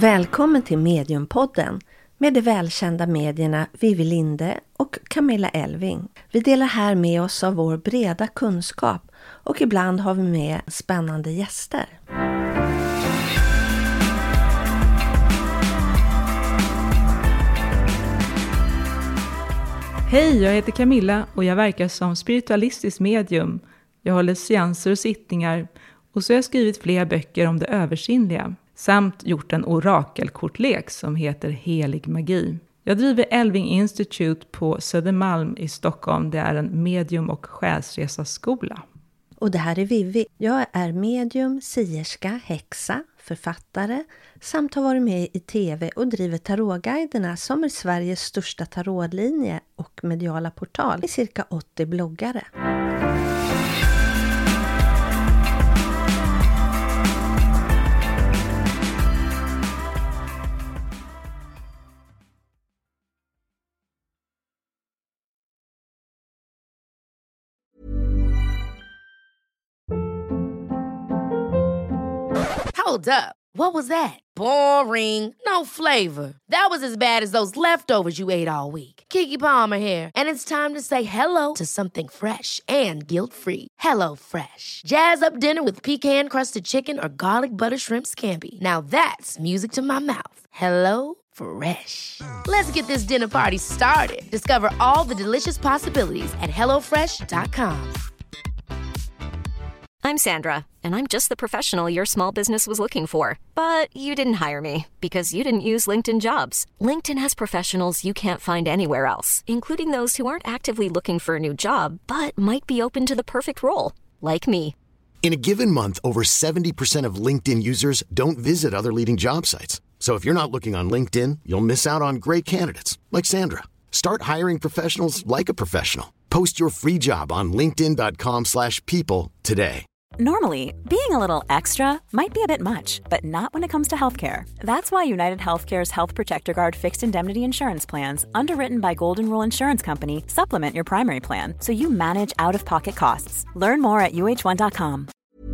Välkommen till Mediumpodden med de välkända medierna Vivi Linde och Camilla Elving. Vi delar här med oss av vår breda kunskap och ibland har vi med spännande gäster. Hej, jag heter Camilla och jag verkar som spiritualistisk medium. Jag håller seanser och sittningar och så har jag skrivit flera böcker om det översinnliga. Samt gjort en orakelkortlek som heter Helig magi. Jag driver Elving Institute på Södermalm i Stockholm. Det är en medium- och själsresaskola. Och det här är Vivi. Jag är medium, sierska, häxa, författare samt har varit med i tv och driver tarotguiderna som är Sveriges största tarotlinje och mediala portal i cirka 80 bloggare. Hold up. What was that? Boring. No flavor. That was as bad as those leftovers you ate all week. Keke Palmer here, and it's time to say hello to something fresh and guilt-free. Hello Fresh. Jazz up dinner with pecan-crusted chicken or garlic butter shrimp scampi. Now that's music to my mouth. Hello Fresh. Let's get this dinner party started. Discover all the delicious possibilities at hellofresh.com. I'm Sandra, and I'm just the professional your small business was looking for. But you didn't hire me because you didn't use LinkedIn Jobs. LinkedIn has professionals you can't find anywhere else, including those who aren't actively looking for a new job, but might be open to the perfect role, like me. In a given month, over 70% of LinkedIn users don't visit other leading job sites. So if you're not looking on LinkedIn, you'll miss out on great candidates, like Sandra. Start hiring professionals like a professional. Post your free job on linkedin.com/people today. Normally, being a little extra might be a bit much, but not when it comes to healthcare. That's why United Healthcare's Health Protector Guard fixed indemnity insurance plans, underwritten by Golden Rule Insurance Company, supplement your primary plan so you manage out-of-pocket costs. Learn more at uh1.com.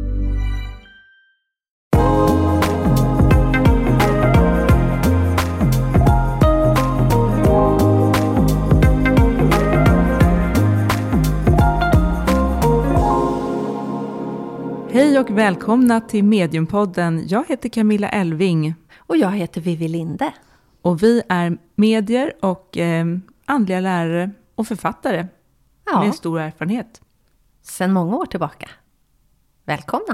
Hej och välkomna till Mediumpodden. Jag heter Camilla Elving. Och jag heter Vivi Linde. Och vi är medier och andliga lärare och författare med stor erfarenhet. Sedan många år tillbaka. Välkomna!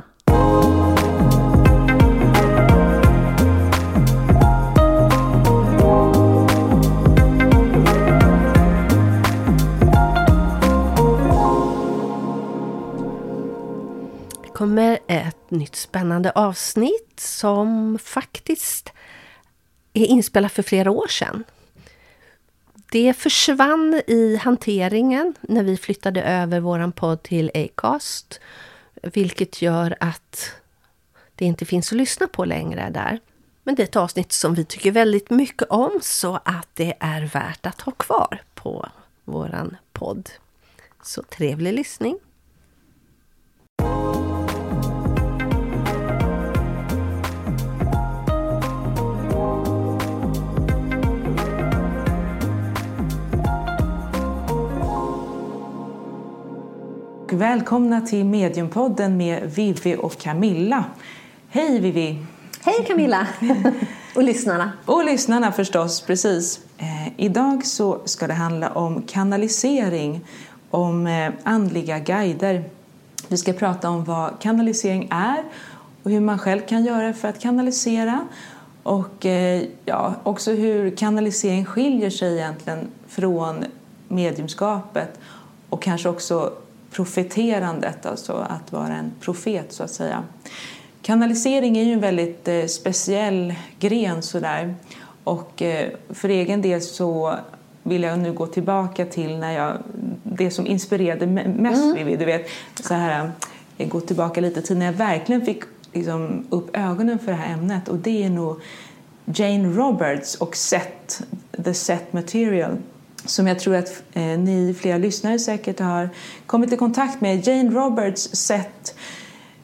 Kommer ett nytt spännande avsnitt som faktiskt är inspelat för flera år sedan. Det försvann i hanteringen när vi flyttade över våran podd till Acast, vilket gör att det inte finns att lyssna på längre där. Men det är ett avsnitt som vi tycker väldigt mycket om, så att det är värt att ha kvar på våran podd. Så trevlig lyssning! Välkomna till Mediumpodden med Vivi och Camilla. Hej Vivi! Hej Camilla! Och lyssnarna. Och lyssnarna förstås, precis. Idag så ska det handla om kanalisering, om andliga guider. Vi ska prata om vad kanalisering är och hur man själv kan göra för att kanalisera. Och också hur kanalisering skiljer sig egentligen från mediumskapet och kanske också profeterandet, alltså att vara en profet så att säga. Kanalisering är ju en väldigt speciell gren sådär, och för egen del så vill jag nu gå tillbaka till det som inspirerade mest, du vet, så här, jag går tillbaka lite till när jag verkligen fick liksom upp ögonen för det här ämnet, och det är nog Jane Roberts och The Set Material, som jag tror att ni flera lyssnare säkert har kommit i kontakt med. Jane Roberts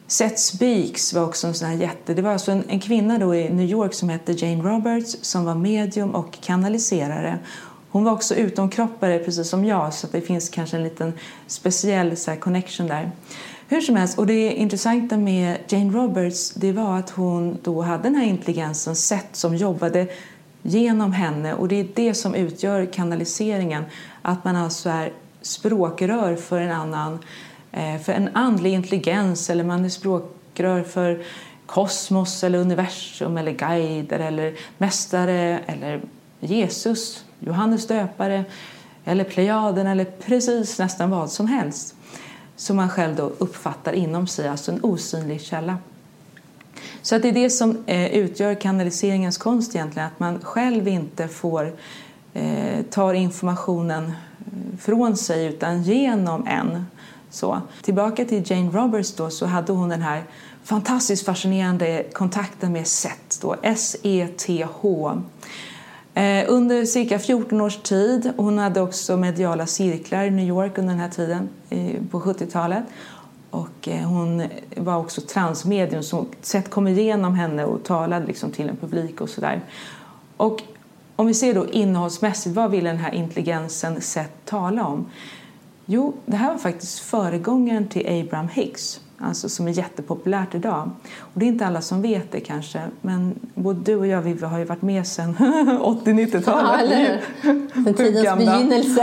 Seth Speaks var också en sån här jätte. Det var alltså en kvinna då i New York som hette Jane Roberts som var medium och kanaliserare. Hon var också utomkroppare precis som jag, så att det finns kanske en liten speciell så här connection där. Hur som helst, och det intressanta med Jane Roberts, det var att hon då hade den här intelligensen, Seth, som jobbade genom henne. Och det är det som utgör kanaliseringen, att man alltså är språkrör för en annan, för en andlig intelligens, eller man är språkrör för kosmos eller universum eller guider eller mästare eller Jesus, Johannes döpare eller Plejaden eller precis nästan vad som helst som man själv då uppfattar inom sig, alltså en osynlig källa. Så att det är det som utgör kanaliseringens konst egentligen, att man själv inte får ta informationen från sig utan genom en. Så tillbaka till Jane Roberts då, så hade hon den här fantastiskt fascinerande kontakten med Seth då, S-E-T-H. Under cirka 14 års tid. Hon hade också mediala cirklar i New York under den här tiden på 70-talet. Och hon var också transmedium, som Seth kom igenom henne och talade liksom till en publik och sådär. Och om vi ser då innehållsmässigt, vad vill den här intelligensen Seth tala om? Jo, det här var faktiskt föregångaren till Abraham Hicks, alltså som är jättepopulärt idag. Och det är inte alla som vet det kanske, men både du och jag, vi har ju varit med sedan 80-90-talet. Ja, eller den tidens begynnelse.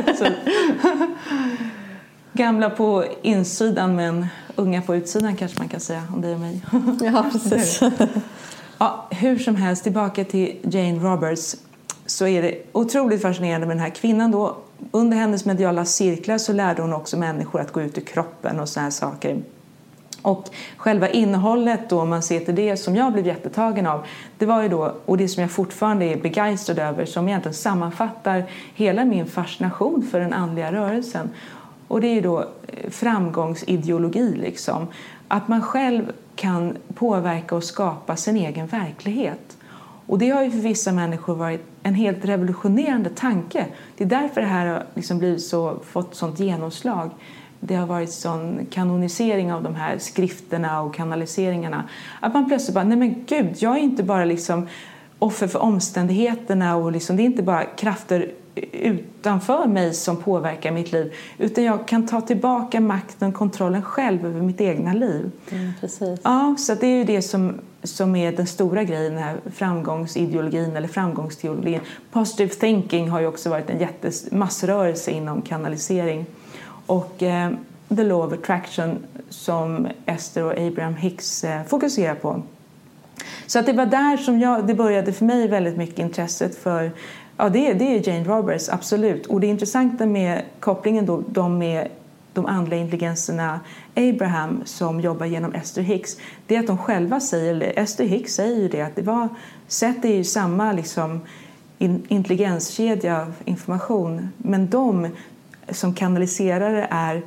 Gamla på insidan men unga på utsidan kanske man kan säga om dig och mig. Ja, precis. Ja, hur som helst, tillbaka till Jane Roberts, så är det otroligt fascinerande med den här kvinnan då. Under hennes mediala cirklar så lärde hon också människor att gå ut ur kroppen och så här saker. Och själva innehållet då, om man ser till det som jag blev jättetagen av, det var ju då, och det som jag fortfarande är begeistrad över, som egentligen sammanfattar hela min fascination för den andliga rörelsen. Och det är ju då framgångsideologi liksom. Att man själv kan påverka och skapa sin egen verklighet. Och det har ju för vissa människor varit en helt revolutionerande tanke. Det är därför det här har liksom blivit fått sånt genomslag. Det har varit sån kanonisering av de här skrifterna och kanaliseringarna. Att man plötsligt bara, nej men gud, jag är inte bara liksom offer för omständigheterna. Och liksom, det är inte bara krafter utanför mig som påverkar mitt liv. Utan jag kan ta tillbaka makten och kontrollen själv över mitt egna liv. Precis. Ja, så det är ju det som är den stora grejen, den här framgångsideologin eller framgångsteologin. Positive thinking har ju också varit en massrörelse inom kanalisering. Och the law of attraction som Esther och Abraham Hicks fokuserar på. Så att det var där som det började för mig väldigt mycket intresset för. Ja, det är Jane Roberts, absolut. Och det intressanta med kopplingen då, med de andliga intelligenserna Abraham som jobbar genom Esther Hicks, det är att de själva säger, eller Esther Hicks säger ju det, att det var, Seth är ju samma liksom intelligenskedja av information, men de som kanaliserare är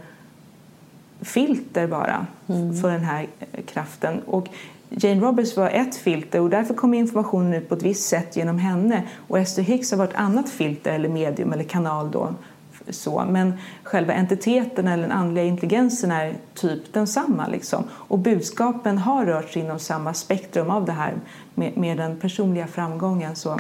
filter bara för den här kraften. Och Jane Roberts var ett filter och därför kom informationen ut på ett visst sätt genom henne. Och Esther Hicks har varit ett annat filter eller medium eller kanal då. Så. Men själva entiteten eller den andliga intelligensen är typ densamma liksom. Och budskapen har rört sig inom samma spektrum av det här med den personliga framgången. Så.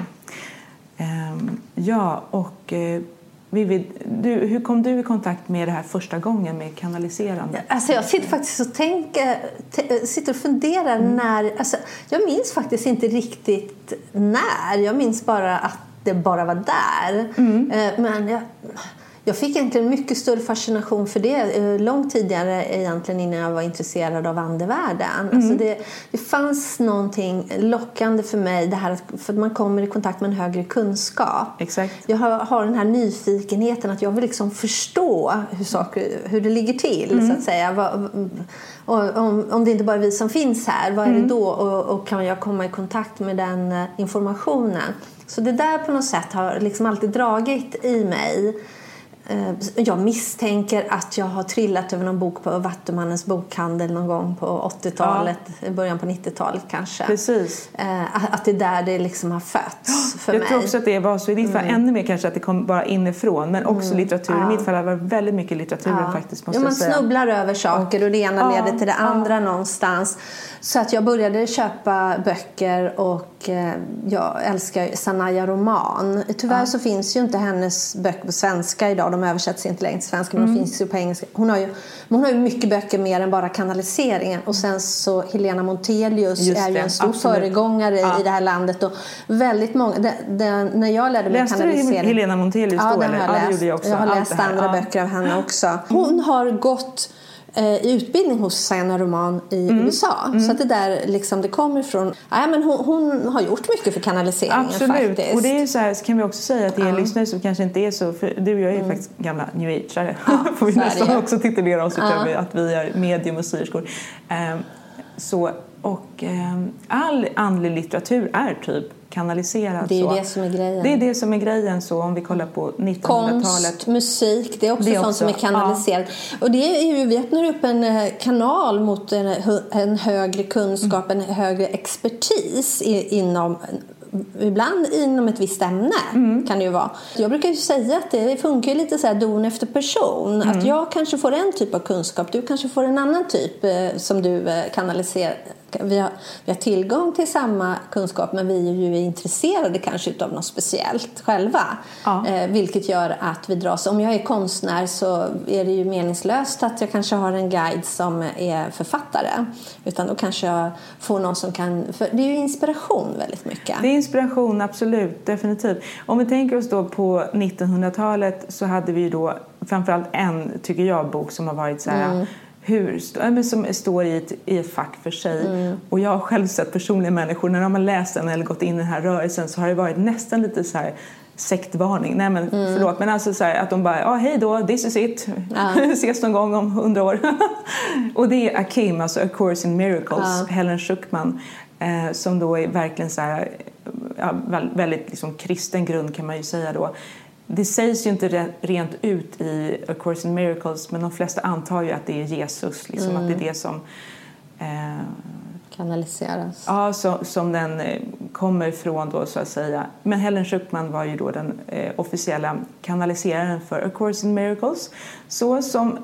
Hur kom du i kontakt med det här första gången med kanaliserande? Alltså jag sitter faktiskt och sitter och funderar när. Alltså jag minns faktiskt inte riktigt när. Jag minns bara att det bara var där. Men jag fick egentligen mycket större fascination för det långt tidigare egentligen innan jag var intresserad av andevärlden. Alltså det fanns någonting lockande för mig, det här för att man kommer i kontakt med en högre kunskap. Exakt. Jag har den här nyfikenheten att jag vill liksom förstå hur det ligger till så att säga. Om det inte bara är vi som finns här, vad är det då? Och kan jag komma i kontakt med den informationen? Så det där på något sätt har liksom alltid dragit i mig. Jag misstänker att jag har trillat över någon bok på Vattumannens bokhandel någon gång på 80-talet, början på 90-talet kanske. Precis. Att det är där det liksom har fötts för mig. Jag tror också att det var så i ditt fall, ännu mer kanske att det kom bara inifrån, men också litteratur. I mitt fall har det varit väldigt mycket litteratur faktiskt, måste jag säga. Man snubblar över saker och det ena leder till det andra någonstans. Så att jag började köpa böcker och jag älskar Sanaya Roman. Tyvärr så finns ju inte hennes böcker på svenska idag. De översätts inte längre till svenska, men de finns ju på engelska. Hon har ju mycket böcker mer än bara kanaliseringen. Och sen så Helena Montelius är ju en stor föregångare i det här landet. Och väldigt många, när jag lärde mig kanalisering. Läste du Helena Montelius då? Den har jag läst. Jag har läst andra böcker av henne också. Hon har gått i utbildning hos Sanaya Roman i USA. Så att det där liksom, det kommer ifrån. Men hon har gjort mycket för kanaliseringen. Absolut. Faktiskt. Och det är så här, så kan vi också säga att det är lyssnare som kanske inte är så, för du och jag är ju faktiskt gamla new age-are. Får vi nästan också titulera oss utöver att vi är medium och syrskor. All andlig litteratur är typ kanaliserad. Det är ju det som är grejen. Det är det som är grejen, så om vi kollar på 1900-talet. Konst, musik, det är också sånt som är kanaliserat. Och det är ju, vi öppnar upp en kanal mot en högre kunskap, en högre expertis ibland inom ett visst ämne kan det ju vara. Jag brukar ju säga att det funkar lite så här don efter person. Att jag kanske får en typ av kunskap, du kanske får en annan typ som du kanaliserar. Vi har tillgång till samma kunskap, men vi är ju intresserade kanske av något speciellt själva. Vilket gör att vi dras. Om jag är konstnär så är det ju meningslöst att jag kanske har en guide som är författare. Utan då kanske jag får någon som kan. För det är ju inspiration väldigt mycket. Det är inspiration, absolut, definitivt. Om vi tänker oss då på 1900-talet så hade vi ju då framförallt en, tycker jag, bok som har varit så här. Som står i ett fack för sig. Och jag har själv sett personliga människor, när de har läst den eller gått in i den här rörelsen, så har det varit nästan lite så här sektvarning. Nej men förlåt, men alltså så här, att de bara, hej då, this is it. Ses någon gång om 100 år. Och det är Akim, alltså A Course in Miracles, Helen Schuckman, som då är verkligen så här, väldigt liksom kristen grund kan man ju säga då. Det sägs ju inte rent ut i A Course in Miracles, men de flesta antar ju att det är Jesus, liksom, att det är det som kanaliseras. Ja, som den kommer ifrån då, så att säga. Men Helen Schuckman var ju då den officiella kanaliseraren för A Course in Miracles. Så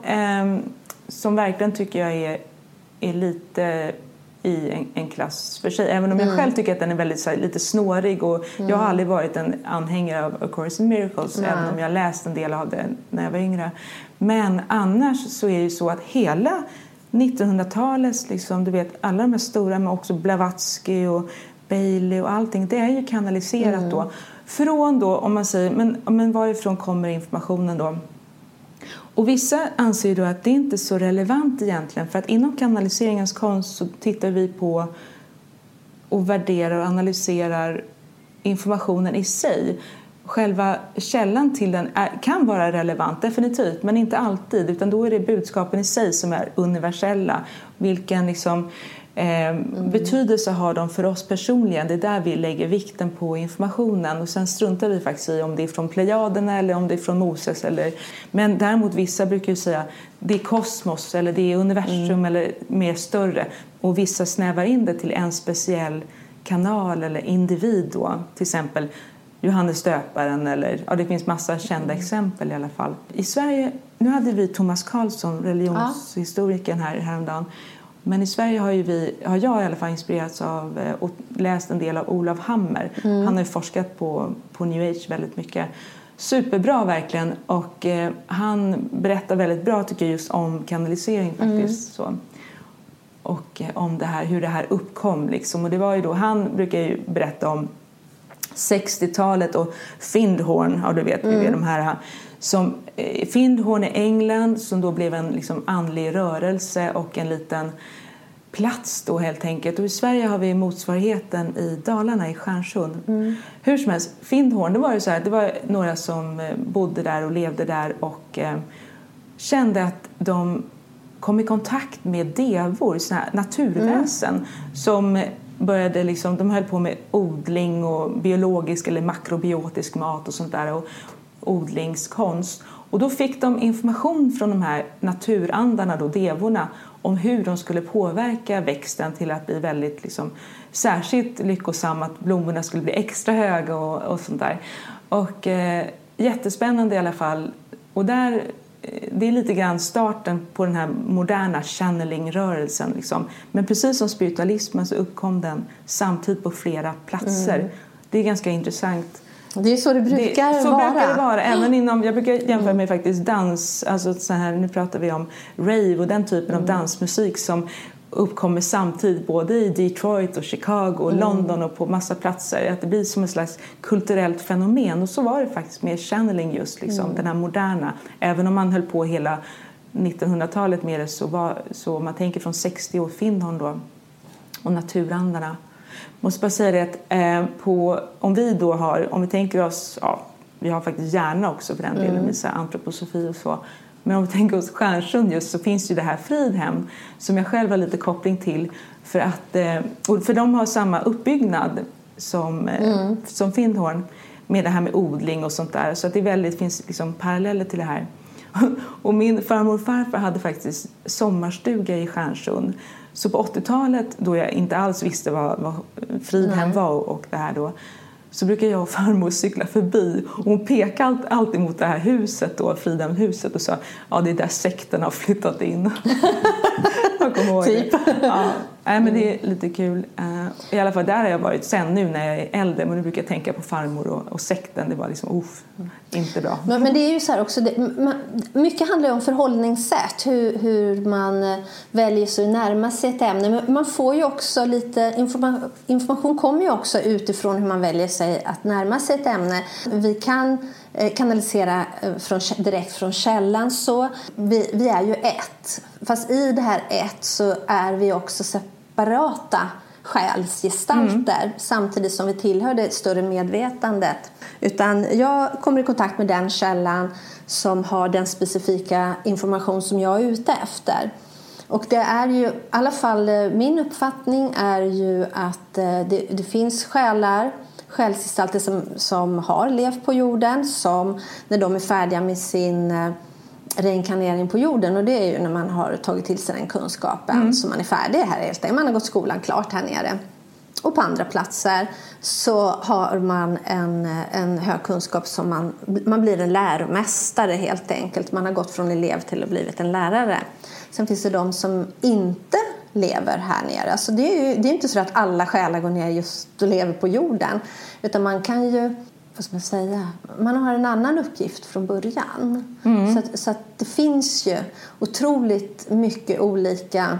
som verkligen tycker jag är lite i en klass för sig. Även om jag själv tycker att den är väldigt så här, lite snårig. Och jag har aldrig varit en anhängare av A Course in Miracles. Även om jag läst en del av det när jag var yngre. Men annars så är det ju så att hela 1900-talets, liksom, du vet, alla de här stora, med också Blavatsky och Bailey och allting, det är ju kanaliserat då. Från då, om man säger, men varifrån kommer informationen då? Och vissa anser ju då att det inte är så relevant egentligen, för att inom kanaliseringens konst så tittar vi på och värderar och analyserar informationen i sig. Själva källan till den kan vara relevant, definitivt, men inte alltid, utan då är det budskapen i sig som är universella. Vilken liksom, betydelse har de för oss personligen? Det är där vi lägger vikten på informationen, och sen struntar vi faktiskt i om det är från Plejaderna eller om det är från Moses. Men däremot vissa brukar ju säga det är kosmos eller det är universum eller mer större, och vissa snävar in det till en speciell kanal eller individ då, till exempel Johannes Döparen, eller det finns massa kända exempel i alla fall. I Sverige, nu hade vi Thomas Karlsson, religionshistorikern häromdagen. Men i Sverige har jag i alla fall inspirerats av och läst en del av Olof Hammer. Han har ju forskat på New Age väldigt mycket. Superbra verkligen, och han berättar väldigt bra, tycker jag, just om kanalisering faktiskt. Så. Och om det här, hur det här uppkom liksom. Och det var ju då, han brukar ju berätta om 60-talet och Findhorn, du vet, det är de här som Findhorn i England, som då blev en liksom andlig rörelse och en liten plats då helt enkelt. Och i Sverige har vi motsvarigheten i Dalarna, i Stjärnsund. Hur som helst, Findhorn, det var ju så här, det var några som bodde där och levde där och kände att de kom i kontakt med devor, såna här naturväsen som började liksom, de höll på med odling och biologisk eller makrobiotisk mat och sånt där, och odlingskonst. Och då fick de information från de här naturandarna, då, devorna, om hur de skulle påverka växten till att bli väldigt liksom, särskilt lyckosam, att blommorna skulle bli extra höga och sånt där. Och jättespännande i alla fall. Och där, det är lite grann starten på den här moderna channeling-rörelsen. Liksom. Men precis som spiritualismen så uppkom den samtidigt på flera platser. Det är ganska intressant. Det är så det brukar vara. Så brukar det vara. Även inom, jag brukar jämföra med faktiskt dans. Alltså så här, nu pratar vi om rave och den typen av dansmusik som uppkommer samtidigt både i Detroit och Chicago och London och på massa platser. Att det blir som ett slags kulturellt fenomen. Och så var det faktiskt med channeling just, liksom, den här moderna. Även om man höll på hela 1900-talet med det så man tänker från 60 år Finnhorn då och naturandarna. Måste bara säga det att om vi tänker oss, vi har faktiskt hjärna också för den delen med så antroposofi och så. Men om vi tänker oss Stjärnsund just, så finns ju det här Fridhem som jag själv har lite koppling till. För de har samma uppbyggnad som Finnhorn med det här med odling och sånt där. Så att det finns liksom paralleller till det här. Och min farmor och farfar hade faktiskt sommarstuga i Stjärnsund. Så på 80-talet, då jag inte alls visste vad Fridhem var och det här då, så brukar jag och farmor cykla förbi. Och hon pekade alltid mot det här huset då, Fridhemhuset, och sa, ja, det är där sekten har flyttat in. Jag kommer ihåg typ. Ja, men det är lite kul. I alla fall där har jag varit sen nu när jag är äldre. Men nu brukar jag tänka på farmor och sekten. Det var liksom, inte bra. Men det är ju så här också, mycket handlar ju om förhållningssätt. Hur man väljer sig att närma sig ett ämne. Men man får ju också lite information kommer ju också utifrån hur man väljer sig att närma sig ett ämne. Vi kan kanalisera direkt från källan, så vi är ju ett. Fast i det här ett så är vi också separata själsgestalter, samtidigt som vi tillhör det större medvetandet. Utan jag kommer i kontakt med den källan som har den specifika information som jag är ute efter. Och det är ju, i alla fall min uppfattning är ju att det finns själsgestalter som har levt på jorden, som när de är färdiga med sin reinkarnering på jorden, och det är ju när man har tagit till sig den kunskapen, så man är färdig här helt enkelt. Man har gått skolan klart här nere. Och på andra platser så har man en hög kunskap som man blir en läromästare helt enkelt. Man har gått från elev till att blivit en lärare. Sen finns det de som inte lever här nere. Alltså det är inte så att alla själar går ner just och lever på jorden. Utan man kan ju, vad ska man säga, man har en annan uppgift från början. Så att det finns ju otroligt mycket olika,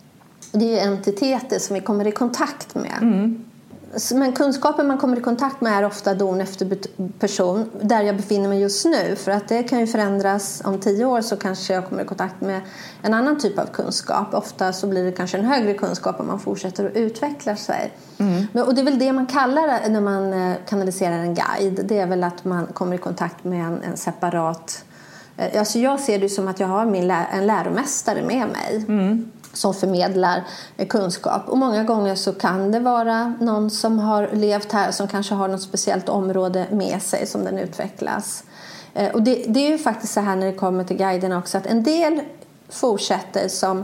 det är ju entiteter som vi kommer i kontakt med. Men kunskapen man kommer i kontakt med är ofta don efter person, där jag befinner mig just nu. För att det kan ju förändras om 10 år, så kanske jag kommer i kontakt med en annan typ av kunskap. Ofta så blir det kanske en högre kunskap om man fortsätter att utveckla sig. Och det är väl det man kallar när man kanaliserar en guide. Det är väl att man kommer i kontakt med en separat... Alltså jag ser det som att jag har en läromästare med mig. Som förmedlar kunskap. Och många gånger så kan det vara någon som har levt här, som kanske har något speciellt område med sig som den utvecklas. Och det är ju faktiskt så här när det kommer till guiderna också, att en del fortsätter som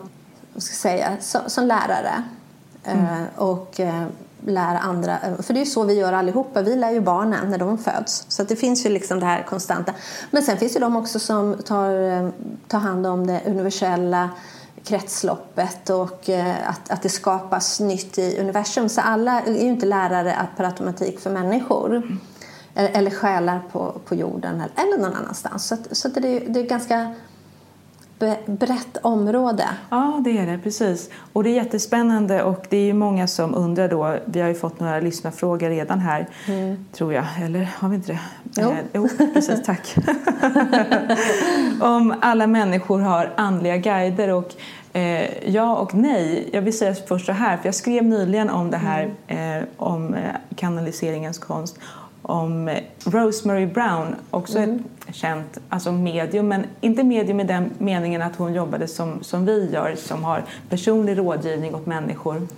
lärare och lär andra. För det är ju så vi gör allihopa. Vi lär ju barnen när de föds. Så att det finns ju liksom det här konstanta. Men sen finns ju de också som tar hand om det universella kretsloppet och att det skapas nytt i universum. Så alla är ju inte lärare per automatik för människor. Eller själar på jorden eller någon annanstans. Så det är ganska brett område. Ja, det är det, precis. Och det är jättespännande, och det är ju många som undrar då. Vi har ju fått några lyssnarfrågor redan här, tror jag. Eller har vi inte det? Jo, precis, tack. Om alla människor har andliga guider, och ja och nej. Jag vill säga först så här, för jag skrev nyligen om det här, om kanaliseringens konst, om Rosemary Brown, också ett känt medium, men inte medium i den meningen att hon jobbade som vi gör, som har personlig rådgivning åt människor.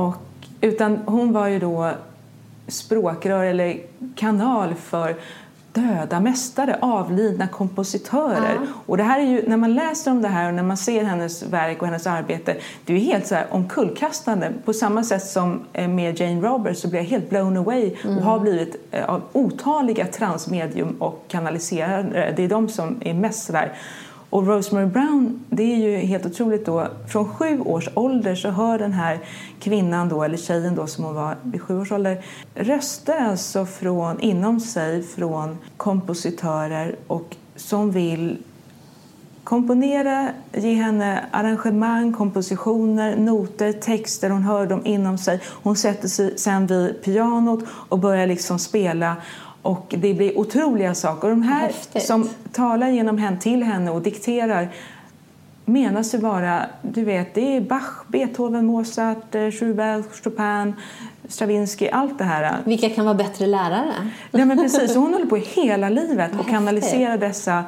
Utan hon var ju då språkrör eller kanal för döda mästare, avlidna kompositörer. Och det här är ju, när man läser om det här och när man ser hennes verk och hennes arbete, det är ju helt så här omkullkastande. På samma sätt som med Jane Roberts så blir jag helt blown away och har blivit av otaliga transmedium och kanaliserare. Det är de som är mest där. Och Rosemary Brown, det är ju helt otroligt då. Från 7 års ålder så hör den här kvinnan då, eller tjejen då som hon var vid 7 års ålder, röster alltså inom sig från kompositörer och som vill komponera, ge henne arrangemang, kompositioner, noter, texter. Hon hör dem inom sig. Hon sätter sig sen vid pianot och börjar liksom spela. Och det blir otroliga saker. Och de här som talar genom henne till henne och dikterar menar sig vara, du vet, det är Bach, Beethoven, Mozart, Schubert, Chopin, Stravinsky, allt det här. Vilka kan vara bättre lärare? Ja, men precis. Hon håller på hela livet och kanaliserar dessa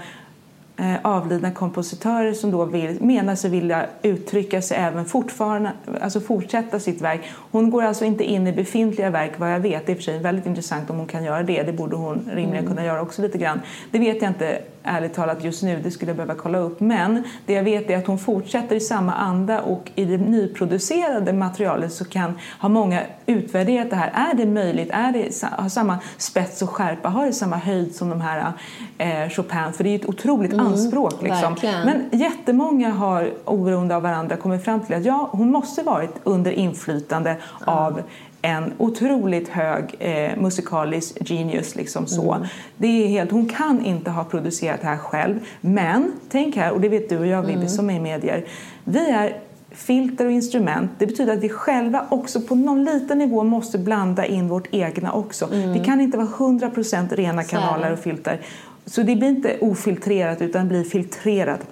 avlidna kompositörer som då menar sig vilja uttrycka sig även fortfarande, alltså fortsätta sitt verk. Hon går alltså inte in i befintliga verk, vad jag vet. Det är för sig väldigt intressant om hon kan göra det. Det borde hon rimligen kunna göra också lite grann. Det vet jag inte ärligt talat just nu, det skulle jag behöva kolla upp. Men det jag vet är att hon fortsätter i samma anda och i det nyproducerade materialet så har många utvärderat det här. Är det möjligt? Har samma spets och skärpa? Har det samma höjd som de här Chopin? För det är ju ett otroligt anspråk. Liksom. Men jättemånga har oberoende av varandra kommit fram till att hon måste varit under inflytande av en otroligt hög musikalisk genius liksom så. Det är helt, hon kan inte ha producerat det här själv, men tänk här, och det vet du och jag Vivi som är i medier, vi är filter och instrument. Det betyder att vi själva också på någon liten nivå måste blanda in vårt egna också. Vi kan inte vara 100% rena kanaler och filter. Så det blir inte ofiltrerat utan blir filtrerat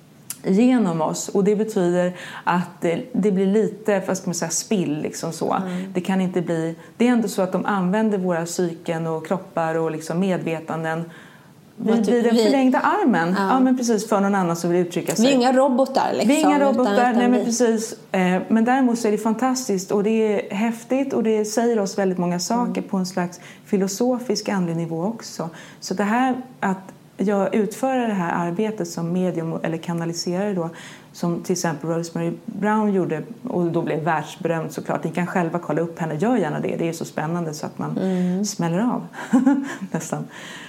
genom oss, och det betyder att det blir lite, vad ska man säga, spill liksom så. Det kan inte bli, det är ändå så att de använder våra psyken och kroppar och liksom medvetanden vid den förlängda armen. Ja, men precis, för någon annan som vill uttrycka sig. Vi är inga robotar liksom. Vi är inga robotar, nej men precis. Men däremot så är det fantastiskt och det är häftigt och det säger oss väldigt många saker på en slags filosofisk andlig nivå också. Så det här att jag utför det här arbetet som medium eller kanaliserare då, som till exempel Rosemary Brown gjorde och då blev världsberömd såklart. Ni kan själva kolla upp henne, gör gärna det. Det är så spännande så att man smäller av nästan.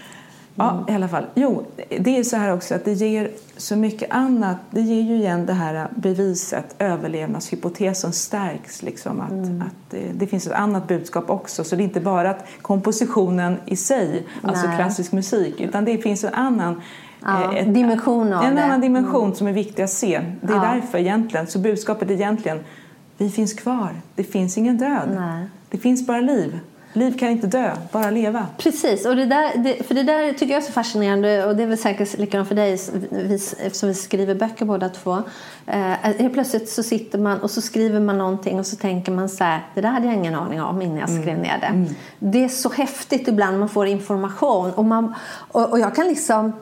Ja, i alla fall. Jo, det är så här också att det ger så mycket annat. Det ger ju igen det här beviset, överlevnadshypotesen stärks liksom. Att det finns ett annat budskap också. Så det är inte bara att kompositionen i sig, alltså klassisk musik, utan det finns en annan dimension av en annan dimension som är viktig att se. Det är därför egentligen, så budskapet är egentligen, vi finns kvar. Det finns ingen död. Nej. Det finns bara liv. Liv kan inte dö, bara leva. Precis, och det där tycker jag är så fascinerande, och det är väl säkert likadant för dig eftersom vi skriver böcker båda två. Helt plötsligt så sitter man och så skriver man någonting och så tänker man så här, det där hade jag ingen aning om innan jag skrev ner det. Det är så häftigt ibland man får information och jag kan liksom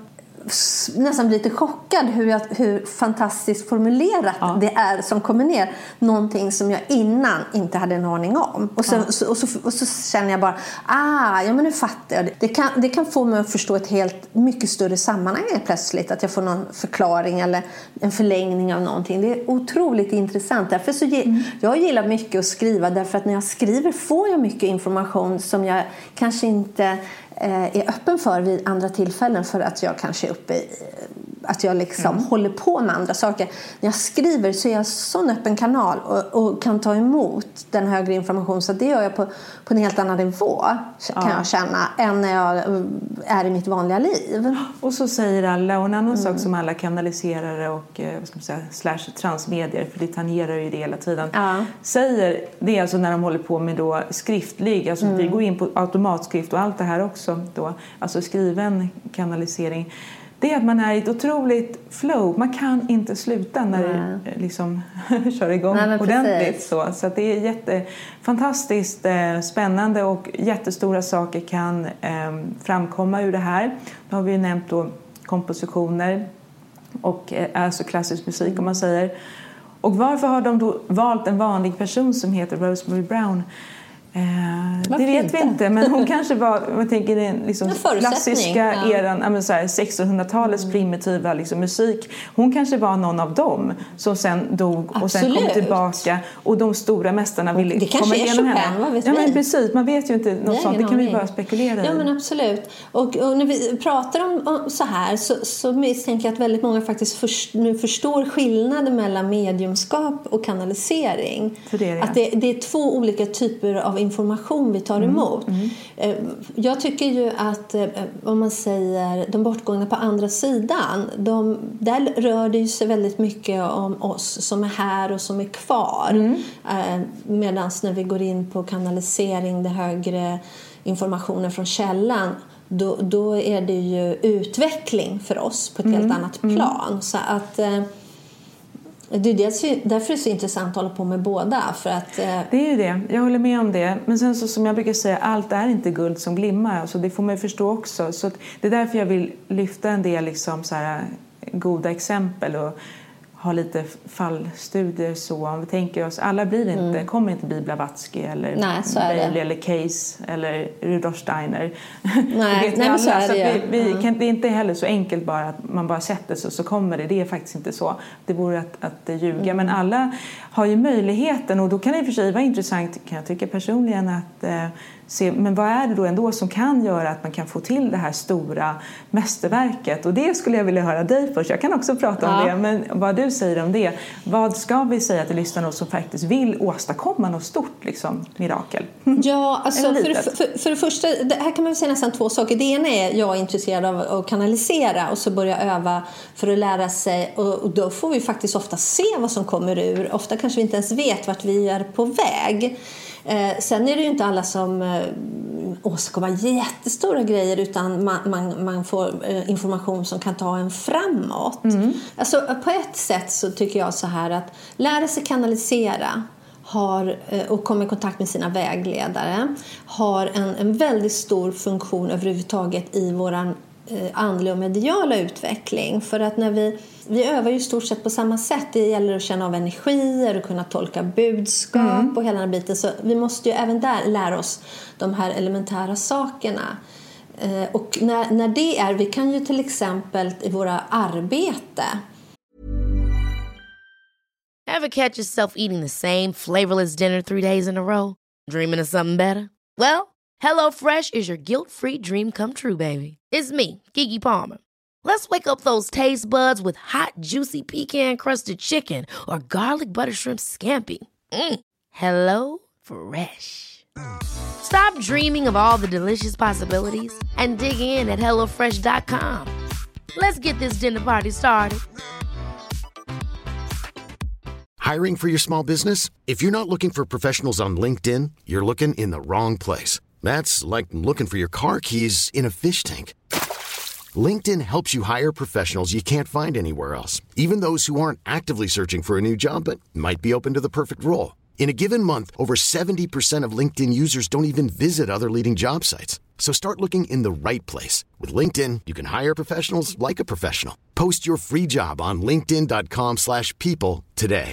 nästan bli lite chockad hur fantastiskt formulerat det är som kommer ner. Någonting som jag innan inte hade en aning om. Och så känner jag bara, men nu fattar jag. Det kan få mig att förstå ett helt mycket större sammanhang plötsligt. Att jag får någon förklaring eller en förlängning av någonting. Det är otroligt intressant. Därför så jag gillar mycket att skriva, därför att när jag skriver får jag mycket information som jag kanske inte är öppen för vid andra tillfällen, för att jag kanske är uppe i att jag liksom håller på med andra saker. När jag skriver så är jag sån öppen kanal och kan ta emot den högre information, så det gör jag på en helt annan nivå kan jag känna än när jag är i mitt vanliga liv. Och så säger alla, och en annan sak som alla kanaliserare och vad ska man säga, /transmedier, för det tangerar ju det hela tiden, säger, det är alltså när de håller på med då skriftlig, alltså vi går in på automatskrift och allt det här också då, alltså skriven kanalisering. Det är att man är i ett otroligt flow. Man kan inte sluta när det liksom kör igång ordentligt. Så att det är fantastiskt spännande och jättestora saker kan framkomma ur det här. Då har vi ju nämnt då kompositioner och alltså klassisk musik om man säger. Och varför har de då valt en vanlig person som heter Rosemary Brown? Det vet vi inte, men hon kanske var, jag tänker den liksom klassiska eran, så här 1600-talets primitiva liksom musik. Hon kanske var någon av dem som sen dog och sen kom tillbaka, och de stora mästarna ville komma igenom henne. Vad vet vi? Men precis, man vet ju inte något sånt, det kan vi bara spekulera i. Ja, men absolut. Och när vi pratar om så här så misstänker jag att väldigt många faktiskt nu förstår skillnaden mellan mediumskap och kanalisering. För det är det. Att det är två olika typer av information vi tar emot. Jag tycker ju att om man säger de bortgångna på andra sidan, där rör det ju sig väldigt mycket om oss som är här och som är kvar. Medan när vi går in på kanalisering, det högre informationen från källan, då är det ju utveckling för oss på ett helt annat plan. Så att det är därför det är så intressant att hålla på med båda. För att, det är ju det, jag håller med om det. Men sen så, som jag brukar säga, allt är inte guld som glimmar. Alltså, det får man ju förstå också. Så det är därför jag vill lyfta en del liksom, så här, goda exempel och ha lite fallstudier. Så om vi tänker oss, alla kommer inte bli Blavatsky eller Bailey eller Case eller Rudolf Steiner. Nej, men så är det. Det är inte heller så enkelt bara att man bara sätter sig så kommer det. Det är faktiskt inte så. Det vore att ljuga. Men alla har ju möjligheten, och då kan det i och för sig vara intressant, kan jag tycka personligen, att se, men vad är det då ändå som kan göra att man kan få till det här stora mästerverket? Och det skulle jag vilja höra dig först. Jag kan också prata om det, men vad du säger om det. Vad ska vi säga till lyssnarna som faktiskt vill åstadkomma något stort liksom, mirakel? Ja, alltså för det första, det här kan man säga nästan två saker. Det ena är jag är intresserad av att kanalisera och så börja öva för att lära sig, och då får vi faktiskt ofta se vad som kommer ur. Ofta kanske vi inte ens vet vart vi är på väg. Sen är det ju inte alla som åstadkommer jättestora grejer, utan man får information som kan ta en framåt. Alltså, på ett sätt så tycker jag så här att lära sig kanalisera och komma i kontakt med sina vägledare har en väldigt stor funktion överhuvudtaget i våran andliga och mediala utveckling. För att när vi övar ju i stort sett på samma sätt. Det gäller att känna av energier och kunna tolka budskap och hela den här biten. Så vi måste ju även där lära oss de här elementära sakerna. Och när det är, vi kan ju till exempel i våra arbete. Ever catch yourself eating the same flavorless dinner 3 days in a row? Dreaming of something better? Well, HelloFresh is your guilt-free dream come true, baby. It's me, Keke Palmer. Let's wake up those taste buds with hot, juicy pecan-crusted chicken or garlic butter shrimp scampi. Hello Fresh. Stop dreaming of all the delicious possibilities and dig in at HelloFresh.com. Let's get this dinner party started. Hiring for your small business? If you're not looking for professionals on LinkedIn, you're looking in the wrong place. That's like looking for your car keys in a fish tank. LinkedIn helps you hire professionals you can't find anywhere else, even those who aren't actively searching for a new job but might be open to the perfect role. In a given month, over 70% of LinkedIn users don't even visit other leading job sites. So start looking in the right place. With LinkedIn, you can hire professionals like a professional. Post your free job on linkedin.com/people today.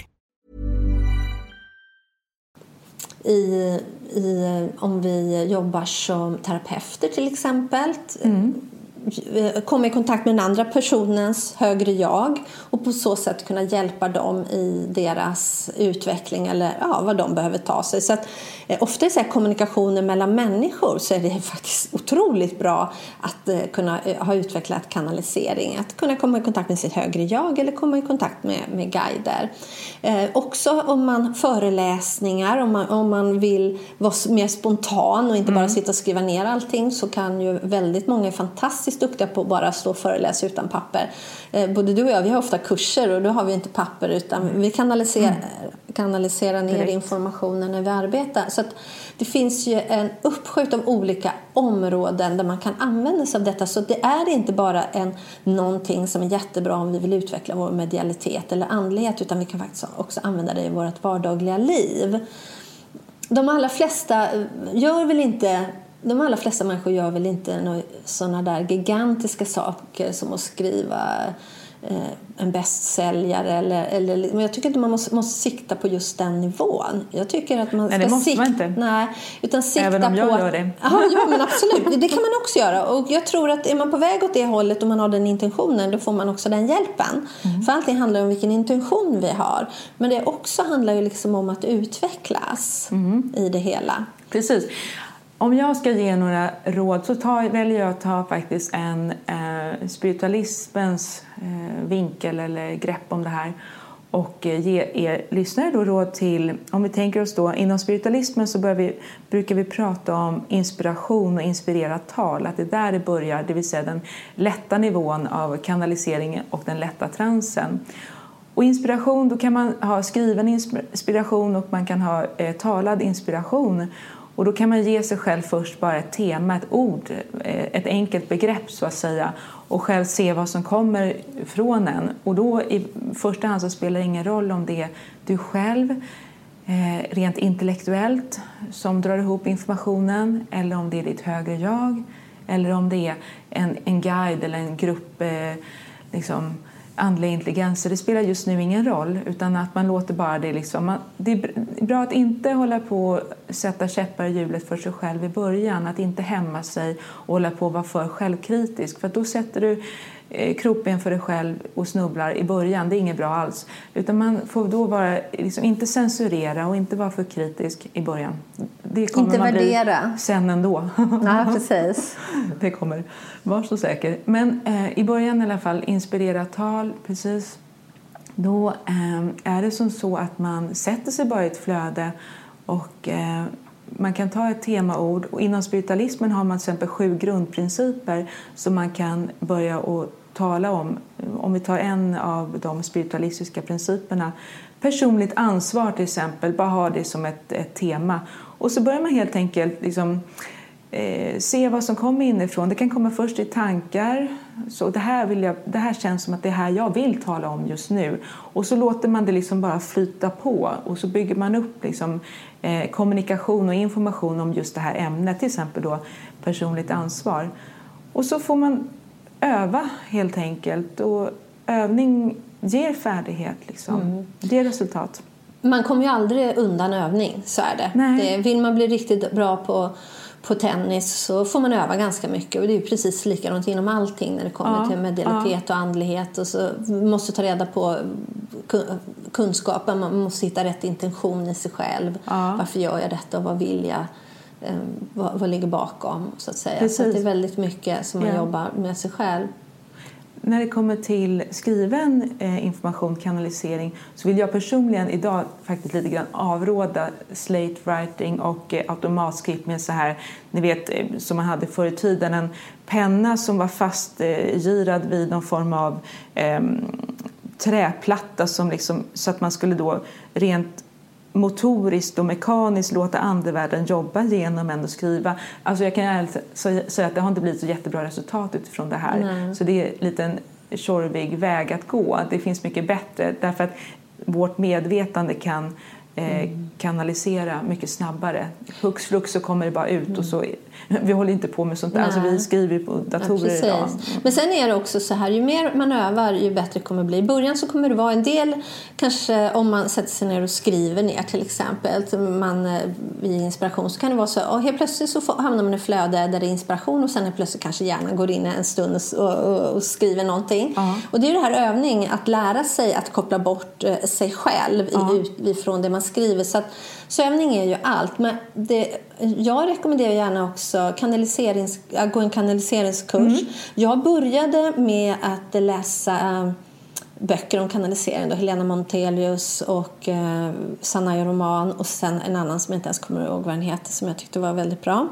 Om vi jobbar som terapeuter till exempel, komma i kontakt med den andra personens högre jag och på så sätt kunna hjälpa dem i deras utveckling eller vad de behöver ta sig. Så att ofta i så här kommunikationer mellan människor så är det faktiskt otroligt bra att kunna ha utvecklat kanalisering, att kunna komma i kontakt med sitt högre jag eller komma i kontakt med guider. Också om man föreläsningar, om man vill vara mer spontan och inte bara sitta och skriva ner allting, så kan ju väldigt många fantastiskt duktiga på att bara stå och föreläsa utan papper. Både du och jag, vi har ofta kurser och då har vi inte papper utan vi kanaliserar ner informationen när vi arbetar. Så att det finns ju en uppskjut av olika områden där man kan använda sig av detta. Så det är inte bara någonting som är jättebra om vi vill utveckla vår medialitet eller andlighet, utan vi kan faktiskt också använda det i vårt vardagliga liv. De allra flesta människor gör väl inte sådana där gigantiska saker som att skriva en bästsäljare eller men jag tycker inte man måste sikta på just den nivån. Jag tycker att man ska det måste man inte. Nej, utan sikta även om jag på gör det. Ja, men absolut. Det kan man också göra. Och jag tror att är man på väg åt det hållet och man har den intentionen, då får man också den hjälpen. För allting handlar om vilken intention vi har. Men det också handlar ju liksom om att utvecklas i det hela. Precis. Om jag ska ge några råd så väljer jag att ta faktiskt en spiritualismens vinkel eller grepp om det här. Och ge er lyssnare då råd till, om vi tänker oss då inom spiritualismen så brukar vi prata om inspiration och inspirerat tal. Att det är där det börjar, det vill säga den lätta nivån av kanalisering och den lätta transen. Och inspiration, då kan man ha skriven inspiration och man kan ha talad inspiration. Och då kan man ge sig själv först bara ett tema, ett ord, ett enkelt begrepp så att säga. Och själv se vad som kommer från en. Och då i första hand så spelar det ingen roll om det är du själv, rent intellektuellt, som drar ihop informationen. Eller om det är ditt högre jag. Eller om det är en guide eller en grupp andliga intelligenser. Det spelar just nu ingen roll, utan att man låter bara det liksom. Det är bra att inte hålla på och sätta käppar i hjulet för sig själv i början. Att inte hämma sig och hålla på att vara för självkritisk. För att då sätter du kroppen för dig själv och snubblar i början. Det är inget bra alls. Utan man får då vara, liksom, inte censurera och inte vara för kritisk i början. Det kommer inte man värdera. Bli sen ändå. Nej, precis. Det kommer. Var så säker. Men i början i alla fall, inspirera tal, precis. Då är det som så att man sätter sig bara i ett flöde och man kan ta ett temaord. Och inom spiritualismen har man till exempel 7 grundprinciper som man kan börja att tala om. Om vi tar en av de spiritualistiska principerna. Personligt ansvar till exempel, bara ha det som ett tema. Och så börjar man helt enkelt liksom, se vad som kommer inifrån. Det kan komma först i tankar. Så det här känns som att det här jag vill tala om just nu. Och så låter man det liksom bara flyta på. Och så bygger man upp liksom, kommunikation och information om just det här ämnet. Till exempel då personligt ansvar. Och så får man öva helt enkelt. Och övning ger färdighet. Liksom. Ger resultat. Man kommer ju aldrig undan övning, så är det. Vill man bli riktigt bra på tennis så får man öva ganska mycket. Och det är ju precis likadant inom allting när det kommer till medialitet och andlighet. Och så måste ta reda på kunskapen. Man måste hitta rätt intention i sig själv. Varför gör jag detta och vad vill jag? Vad ligger bakom, så att säga. Så att det är väldigt mycket som man jobbar med sig själv. När det kommer till skriven information, kanalisering, så vill jag personligen idag faktiskt lite grann avråda slate writing och automatskript med så här, ni vet, som man hade förr i tiden, en penna som var fastgirad vid någon form av träplatta som liksom, så att man skulle då rent motoriskt och mekaniskt låta andevärlden jobba genom en och skriva. Alltså jag kan ärligt säga att det har inte blivit så jättebra resultat utifrån det här. Så det är lite en tjorvig väg att gå. Det finns mycket bättre därför att vårt medvetande kan kanalisera mycket snabbare. Hux flux så kommer det bara ut och så vi håller inte på med sånt där. Alltså vi skriver på datorer idag. Men sen är det också så här, ju mer man övar ju bättre kommer det bli. I början så kommer det vara en del, kanske om man sätter sig ner och skriver ner till exempel, vid inspiration, så kan det vara så, och helt plötsligt så hamnar man i flöde där det är inspiration och sen helt plötsligt kanske hjärnan går in en stund och skriver någonting. Och det är ju det här övning att lära sig att koppla bort sig själv ifrån det man skriver. Så övning är ju allt. Men jag rekommenderar gärna också gå en kanaliseringskurs. Jag började med att läsa böcker om kanalisering. Då, Helena Montelius och Sanaya Roman. Och sen en annan som jag inte ens kommer ihåg vad den heter, som jag tyckte var väldigt bra.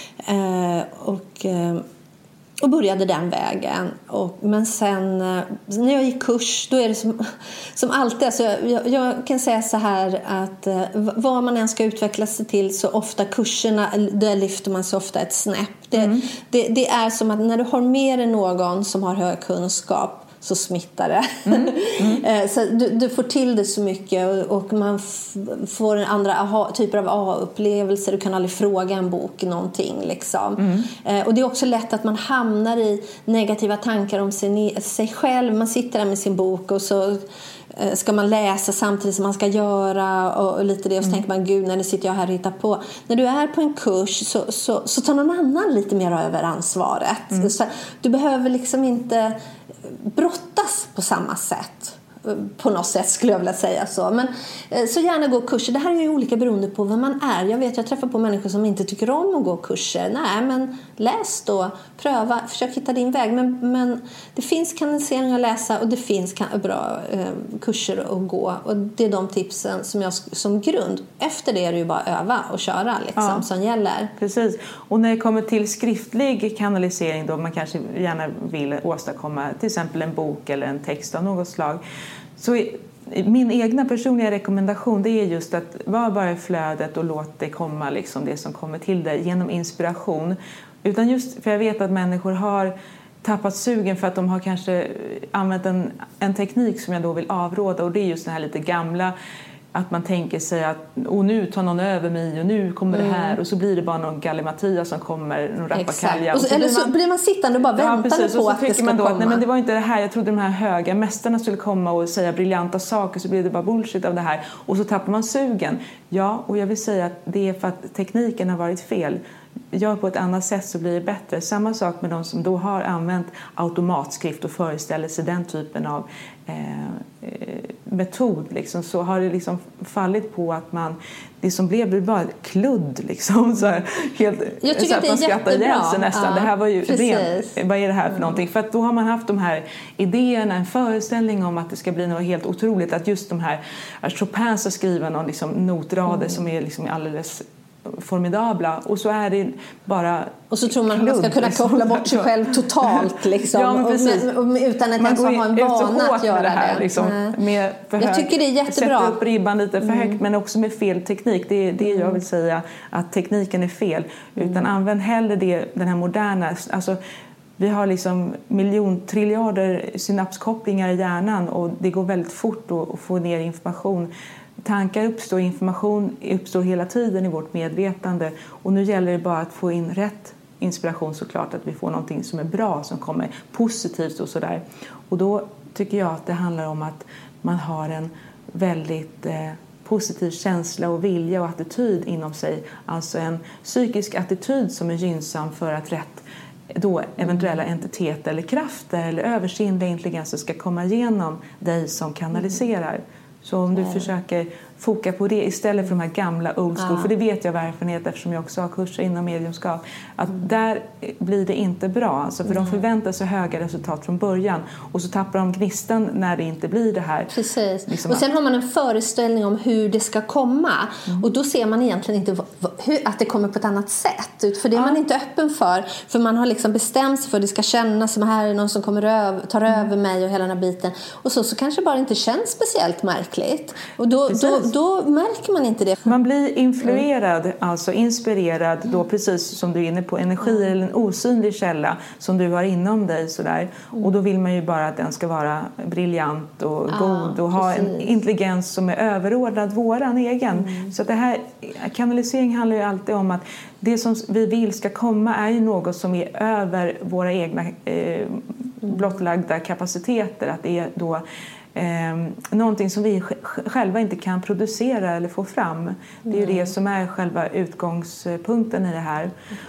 Och började den vägen. Men sen när jag gick kurs, då är det som alltid. Alltså jag kan säga så här att vad man än ska utveckla sig till, så ofta kurserna, där lyfter man sig ofta ett snäpp. Det är som att när du har mer än någon som har hög kunskap, så smittar det. Så du får till det så mycket och man får andra typer av aha-upplevelser. Du kan aldrig fråga en bok någonting liksom. Och det är också lätt att man hamnar i negativa tankar om sig själv. Man sitter där med sin bok och så ska man läsa samtidigt som man ska göra och lite det, och så tänker man, gud, när nu sitter jag här och hittar på. När du är på en kurs så tar någon annan lite mer över ansvaret. Så du behöver liksom inte brottas på samma sätt. På något sätt skulle jag vilja säga så. Men så gärna gå kurser. Det här är ju olika beroende på vad man är. Jag träffar på människor som inte tycker om att gå kurser. Nej, men läs då. Pröva. Försök hitta din väg. Men det finns kanalisering att läsa och det finns bra kurser att gå. Och det är de tipsen som jag som grund. Efter det är det ju bara öva och köra liksom, som gäller. Precis. Och när det kommer till skriftlig kanalisering då man kanske gärna vill åstadkomma till exempel en bok eller en text av något slag. Så min egna personliga rekommendation, det är just att vara bara i flödet och låt det komma liksom det som kommer till dig genom inspiration. Utan just för jag vet att människor har tappat sugen för att de har kanske använt en teknik som jag då vill avråda, och det är just den här lite gamla, att man tänker sig att nu tar någon över mig och nu kommer det här, och så blir det bara någon gallimatia som kommer, någon rappakalja. Eller så blir man sittande och bara väntar på att det ska komma. Nej, men det var inte det här, jag trodde de här höga mästarna skulle komma och säga briljanta saker, så blir det bara bullshit av det här, och så tappar man sugen. Ja, och jag vill säga att det är för att tekniken har varit fel. Gör på ett annat sätt så blir det bättre. Samma sak med de som då har använt automatskrift och föreställer sig den typen av metod liksom, så har det liksom fallit på att det som blev bara kludd liksom, så här, helt, jag tycker så att det är man skrattar ihjäl sig nästan. Ja, det här var ju vad är det här för någonting? För att då har man haft de här idéerna, en föreställning om att det ska bli något helt otroligt, att just de här, att Chopin ska skriva någon liksom notrader som är liksom alldeles formidabla, och så är det bara, och så tror man att man ska kunna koppla bort sig själv totalt liksom, utan att ens ha en vana att göra det här, liksom, med för jag tycker det är jättebra. Sätta upp ribban lite för högt, men också med fel teknik. Det är det jag vill säga, att tekniken är fel, utan använd hellre den här moderna, alltså vi har liksom triljarder synapskopplingar i hjärnan, och det går väldigt fort att få ner information. Tankar uppstår, information uppstår hela tiden i vårt medvetande, och nu gäller det bara att få in rätt inspiration, såklart, att vi får någonting som är bra, som kommer positivt och sådär. Och då tycker jag att det handlar om att man har en väldigt positiv känsla och vilja och attityd inom sig, alltså en psykisk attityd som är gynnsam för att rätt då eventuella entiteter eller krafter eller översinnliga intelligenser ska komma igenom dig som kanaliserar. Så om du försöker foka på det istället för de här gamla old school, för det vet jag av erfarenhet eftersom jag också har kurser inom mediumskap, att där blir det inte bra, alltså, för de förväntar sig höga resultat från början, och så tappar de gnistan när det inte blir det här. Precis. Liksom, och sen har man en föreställning om hur det ska komma, och då ser man egentligen inte att det kommer på ett annat sätt, för det är man inte öppen för man har liksom bestämt sig för att det ska kännas som här är någon som kommer tar över mig och hela den här biten, och så kanske bara inte känns speciellt märkligt, och då märker man inte det. Man blir influerad, alltså inspirerad då, precis som du är inne på, energi eller en osynlig källa som du har inom dig sådär. Och då vill man ju bara att den ska vara briljant och god och ha en intelligens som är överordnad våran egen. Så att det här, kanalisering handlar ju alltid om att det som vi vill ska komma är ju något som är över våra egna blottlagda kapaciteter, att det är då någonting som vi själva inte kan producera eller få fram. Det är ju det som är själva utgångspunkten i det här.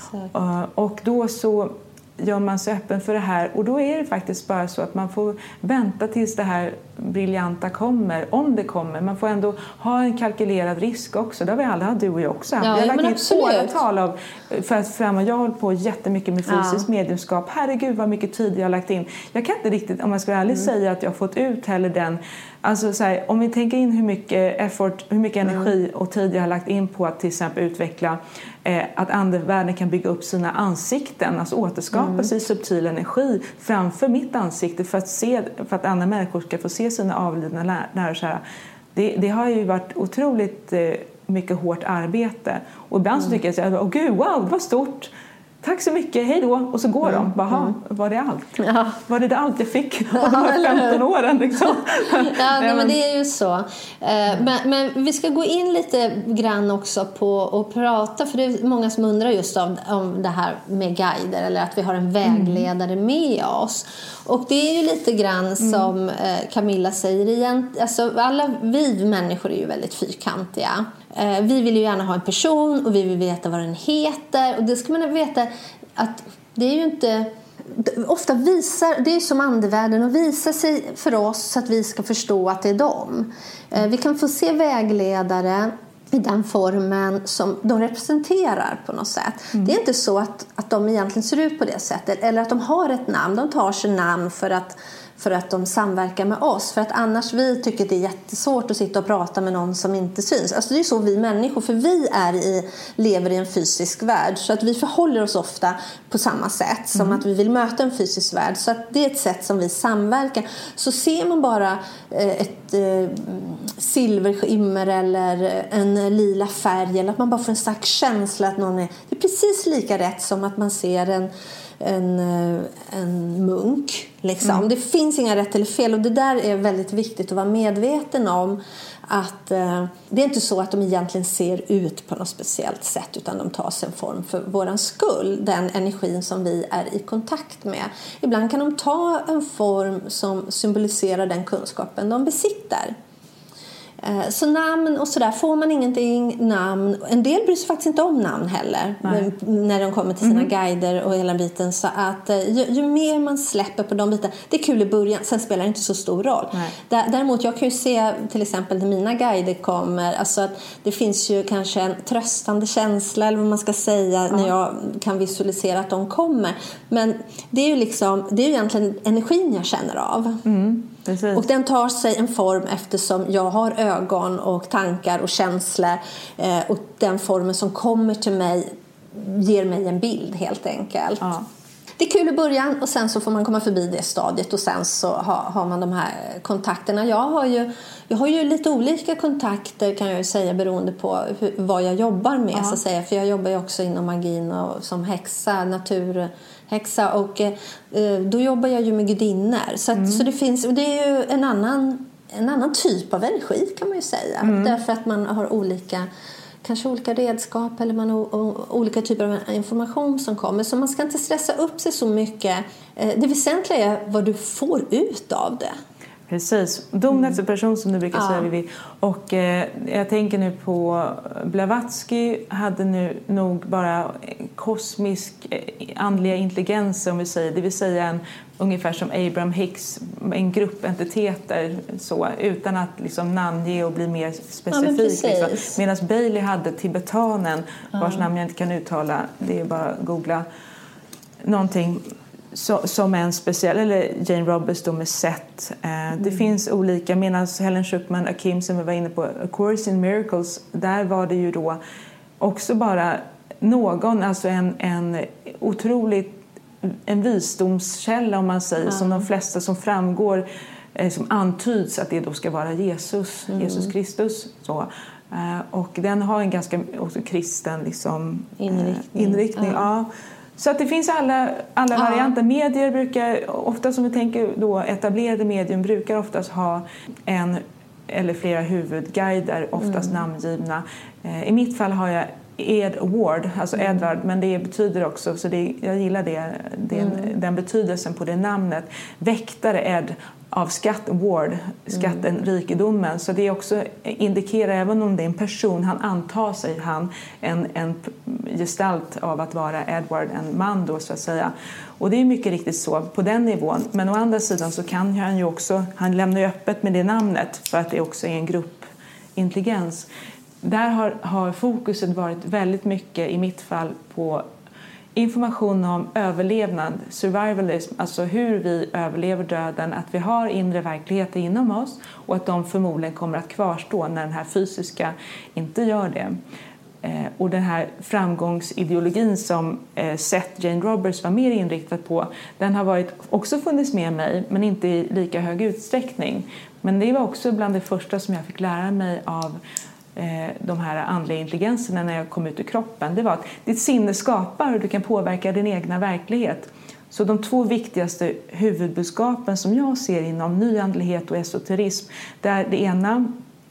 Och då så gör man sig öppen för det här, och då är det faktiskt bara så att man får vänta tills det här briljanta kommer, om det kommer. Man får ändå ha en kalkylerad risk också. Det har vi alla, du och jag också. Ja, jag har lagt in åratal av för att fram, och jag har hållit på jättemycket med fysiskt mediumskap. Herregud vad mycket tid jag har lagt in. Jag kan inte riktigt, om man ska ärligt säga, att jag har fått ut heller den. Alltså så här, om vi tänker in hur mycket effort, hur mycket energi och tid jag har lagt in på att till exempel utveckla att andevärlden kan bygga upp sina ansikten, alltså återskapa sig subtil energi framför mitt ansikte för att andra människor ska få se sina avlidna nära och kära. Det har ju varit otroligt mycket hårt arbete, och ibland så tycker jag att gud, wow, vad stort. tack så mycket, hej då. Och så går de. Var det allt? Ja. Var det allt jag fick av de här 15 åren? Liksom? Men det är ju så. Men vi ska gå in lite grann också på att prata. För det är många som undrar just om det här med guider. Eller att vi har en vägledare med oss. Och det är ju lite grann som Camilla säger igen. Alltså vi människor är ju väldigt fyrkantiga. Vi vill ju gärna ha en person och vi vill veta vad den heter. Och det ska man veta att det är ju inte... Ofta det är som andevärlden och visar sig för oss så att vi ska förstå att det är dem. Vi kan få se vägledare i den formen som de representerar på något sätt. Det är inte så att de egentligen ser ut på det sättet eller att de har ett namn. De tar sig namn för att de samverkar med oss. För att annars vi tycker det är jättesvårt att sitta och prata med någon som inte syns. Alltså det är så vi människor, för vi lever i en fysisk värld. Så att vi förhåller oss ofta på samma sätt som att vi vill möta en fysisk värld. Så att det är ett sätt som vi samverkar. Så ser man bara ett silverskimmer eller en lila färg eller att man bara får en stark känsla att någon är... Det är precis lika rätt som att man ser en munk liksom. Det finns inga rätt eller fel och det där är väldigt viktigt att vara medveten om att det är inte så att de egentligen ser ut på något speciellt sätt utan de tar sig en form för våran skull, den energin som vi är i kontakt med. Ibland kan de ta en form som symboliserar den kunskapen de besitter. Så namn och sådär, får man ingenting namn. En del bryr sig faktiskt inte om namn heller. När de kommer till sina guider och hela biten. Så att ju mer man släpper på de bitarna. Det är kul i början, sen spelar det inte så stor roll. Däremot jag kan ju se till exempel när mina guider kommer. Alltså att det finns ju kanske en tröstande känsla eller vad man ska säga. När jag kan visualisera att de kommer. Men det är ju egentligen energin jag känner av. Precis. Och den tar sig en form eftersom jag har ögon och tankar och känslor. Och den formen som kommer till mig ger mig en bild helt enkelt. Ja. Det är kul i början och sen så får man komma förbi det stadiet och sen så har man de här kontakterna. Jag har ju lite olika kontakter kan jag ju säga beroende på vad jag jobbar med så att säga. För jag jobbar ju också inom magin och som häxa, naturhäxa och då jobbar jag ju med gudinnor. Så det finns, och det är ju en annan typ av energi kan man ju säga. Därför att man har kanske olika redskap eller man har olika typer av information som kommer. Så man ska inte stressa upp sig så mycket. Det väsentliga är vad du får ut av det. Precis. Domnats person som du brukar säga Vivi. Och jag tänker nu på Blavatsky hade nu nog bara kosmisk andliga intelligens om vi säger. Det vill säga ungefär som Abraham Hicks, en grupp entiteter så, utan att liksom namnge och bli mer specifik. Liksom. Medan Bailey hade tibetanen vars namn jag inte kan uttala. Det är bara att googla någonting. Som en speciell, eller Jane Roberts då med Set. Det finns olika, medan Helen Schuckman, Akim som vi var inne på, A Course in Miracles, där var det ju då också bara någon, alltså en otroligt, en visdomskälla om man säger, som de flesta som framgår, som antyds att det då ska vara Jesus Kristus. Så. Och den har en ganska också kristen liksom, inriktning. Ja. Så att det finns alla varianter. Medier brukar, ofta som vi tänker då, etablerade medium brukar oftast ha en eller flera huvudguider, oftast namngivna. I mitt fall har jag Edward, alltså Edward, men det betyder också, så jag gillar den betydelsen på det namnet. Väktare Ed av Ward, skatten, rikedomen. Så det också indikerar, även om det är en person, han antar sig en gestalt av att vara Edward, en man då så att säga. Och det är mycket riktigt så på den nivån. Men å andra sidan så kan han ju också, han lämnar ju öppet med det namnet för att det också är en gruppintelligens. Där har fokuset varit väldigt mycket i mitt fall på information om överlevnad, survivalism, alltså hur vi överlever döden, att vi har inre verkligheter inom oss och att de förmodligen kommer att kvarstå när den här fysiska inte gör det. Och den här framgångsideologin som Jane Roberts var mer inriktad på, den har också funnits med mig, men inte i lika hög utsträckning. Men det var också bland det första som jag fick lära mig av de här andliga intelligenserna när jag kom ut ur kroppen, det var att ditt sinne skapar och du kan påverka din egna verklighet. Så de 2 viktigaste huvudbudskapen som jag ser inom nyandlighet och esoterism, där det ena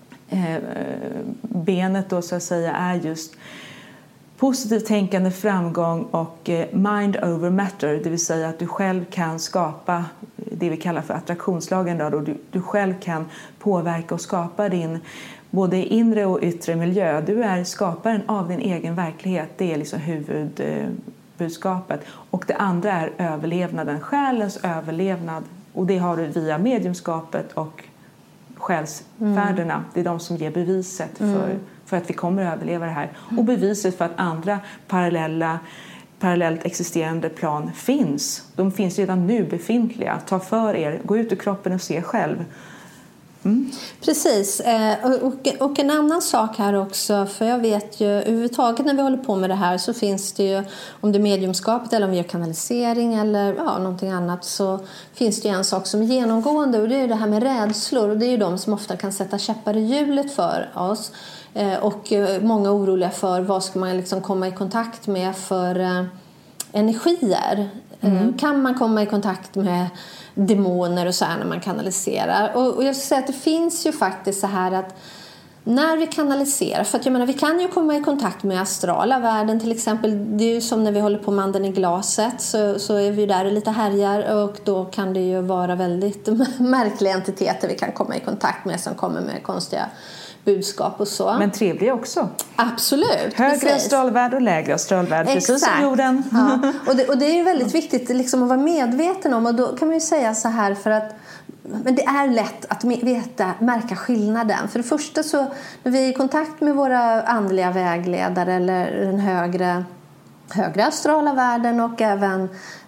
benet då så att säga är just positivt tänkande, framgång och mind over matter, det vill säga att du själv kan skapa det vi kallar för attraktionslagen då du själv kan påverka och skapa din både inre och yttre miljö. Du är skaparen av din egen verklighet. Det är liksom huvudbudskapet. Och det andra är överlevnaden, själens överlevnad. Och det har du via mediumskapet och själsfärderna. Det är de som ger beviset för att vi kommer att överleva det här. Och beviset för att andra parallellt existerande plan finns. De finns redan nu befintliga. Ta för er, gå ut ur kroppen och se själv. Precis, och en annan sak här också, för jag vet ju överhuvudtaget när vi håller på med det här så finns det ju, om det är mediumskapet eller om vi gör kanalisering eller någonting annat, så finns det ju en sak som är genomgående, och det är det här med rädslor, och det är ju de som ofta kan sätta käppar i hjulet för oss, och många är oroliga för vad ska man liksom komma i kontakt med för energier. Kan man komma i kontakt med demoner och så här när man kanaliserar? Och jag ska säga att det finns ju faktiskt så här att när vi kanaliserar, för att jag menar vi kan ju komma i kontakt med astrala världen till exempel, det är ju som när vi håller på med anden i glaset, så är vi där och lite härjar, och då kan det ju vara väldigt märkliga entiteter vi kan komma i kontakt med som kommer med konstiga budskap och så. Men trevliga också. Absolut. Högre astralvärld och lägre astralvärld, precis som jorden. Ja. Och det är ju väldigt viktigt liksom att vara medveten om, och då kan man ju säga så här, för att men det är lätt att märka skillnaden. För det första så när vi är i kontakt med våra andliga vägledare eller den högre astrala världen och även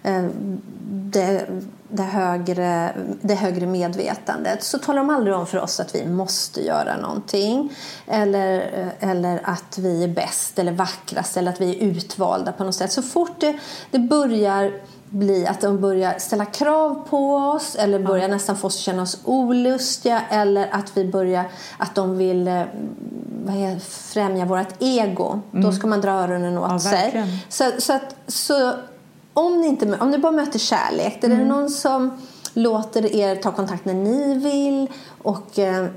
det högre medvetandet, så talar de aldrig om för oss att vi måste göra någonting eller att vi är bäst eller vackrast eller att vi är utvalda på något sätt. Så fort det börjar bli att de börjar ställa krav på oss eller börjar nästan få oss känna oss olustiga, eller att de vill främja vårt ego, då ska man dra öronen åt sig. Så om ni bara möter kärlek, är det någon som låter er ta kontakt när ni vill, och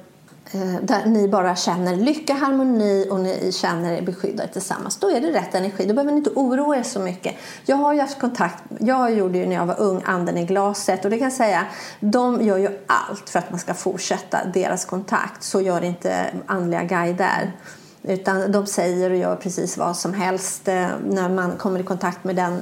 där ni bara känner lycka, harmoni och ni känner er beskyddade tillsammans, då är det rätt energi. Då behöver ni inte oroa er så mycket. Jag har ju haft kontakt, jag gjorde ju när jag var ung anden i glaset, och det kan jag säga, de gör ju allt för att man ska fortsätta deras kontakt. Så gör inte andliga guider. Utan de säger och gör precis vad som helst när man kommer i kontakt med den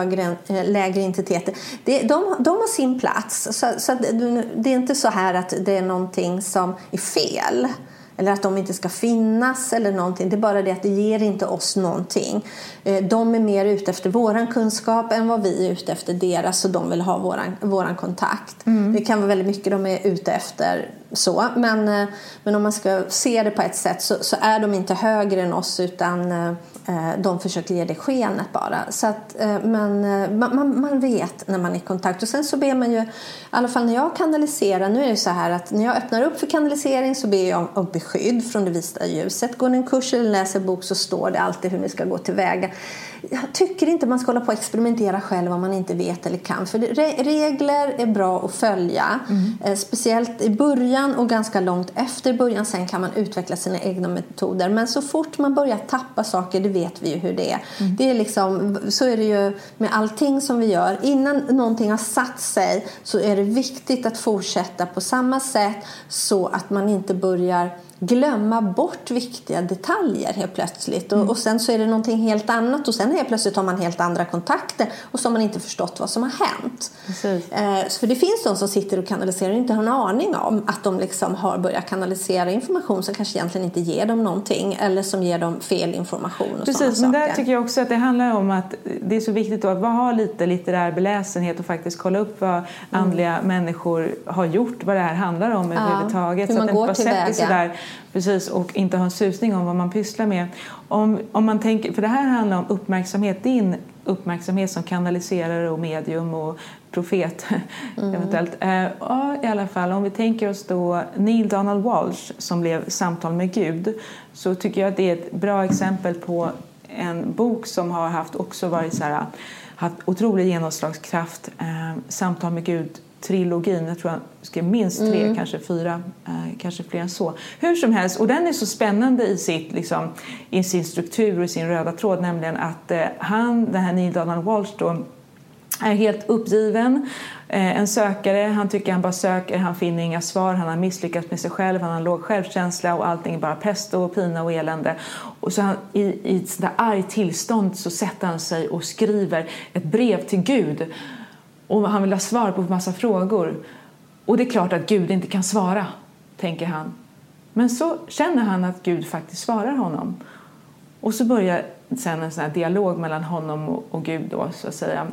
lägre entiteten. De har sin plats. Så det är inte så här att det är någonting som är fel. Eller att de inte ska finnas eller någonting. Det är bara det att det ger inte oss någonting. De är mer ute efter våran kunskap än vad vi är ute efter deras. Så de vill ha våran kontakt. Det kan vara väldigt mycket de är ute efter så. Men om man ska se det på ett sätt så är de inte högre än oss, utan de försöker ge det skenet bara. Så att, men man vet när man är i kontakt. Och sen så ber man ju, i alla fall när jag kanaliserar, nu är det så här att när jag öppnar upp för kanalisering så ber jag om beskydd från det vita ljuset. Går ni en kurs eller läser bok så står det alltid hur ni ska gå tillväga. Jag tycker inte man ska hålla på att experimentera själv om man inte vet eller kan. För regler är bra att följa. Speciellt i början och ganska långt efter början. Sen kan man utveckla sina egna metoder. Men så fort man börjar tappa saker, det vet vi ju hur det är. Det är liksom, så är det ju med allting som vi gör. Innan någonting har satt sig så är det viktigt att fortsätta på samma sätt, så att man inte börjar glömma bort viktiga detaljer helt plötsligt. Och sen så är det någonting helt annat, och sen helt plötsligt har man helt andra kontakter och så har man inte förstått vad som har hänt. För det finns de som sitter och kanaliserar och inte har en aning om att de liksom har börjat kanalisera information som kanske egentligen inte ger dem någonting, eller som ger dem fel information och precis, men där tycker jag också att det handlar om att det är så viktigt att ha lite litterär beläsenhet och faktiskt kolla upp vad andliga människor har gjort, vad det här handlar om överhuvudtaget, hur man går tillväga. Precis, och inte ha en susning om vad man pysslar med. Om man tänker, för det här handlar om uppmärksamhet, din uppmärksamhet som kanaliserare och medium och profet eventuellt. Ja, i alla fall, om vi tänker oss då Neale Donald Walsch som blev Samtal med Gud, så tycker jag att det är ett bra exempel på en bok som har haft otrolig genomslagskraft. Samtal med Gud, trilogin, jag tror jag skrev minst 3, kanske 4, kanske fler än så. Hur som helst, och den är så spännande i sin struktur och sin röda tråd, nämligen att den här Neale Donald Walsch då, är helt uppgiven, en sökare, han tycker han bara söker, han finner inga svar, han har misslyckats med sig själv, han har låg självkänsla och allting är bara pest och pina och elände. Och så han, i ett sådär argt tillstånd så sätter han sig och skriver ett brev till Gud och han vill ha svar på en massa frågor. Och det är klart att Gud inte kan svara, tänker han. Men så känner han att Gud faktiskt svarar honom. Och så börjar sen en sån här dialog mellan honom och Gud då, så att säga.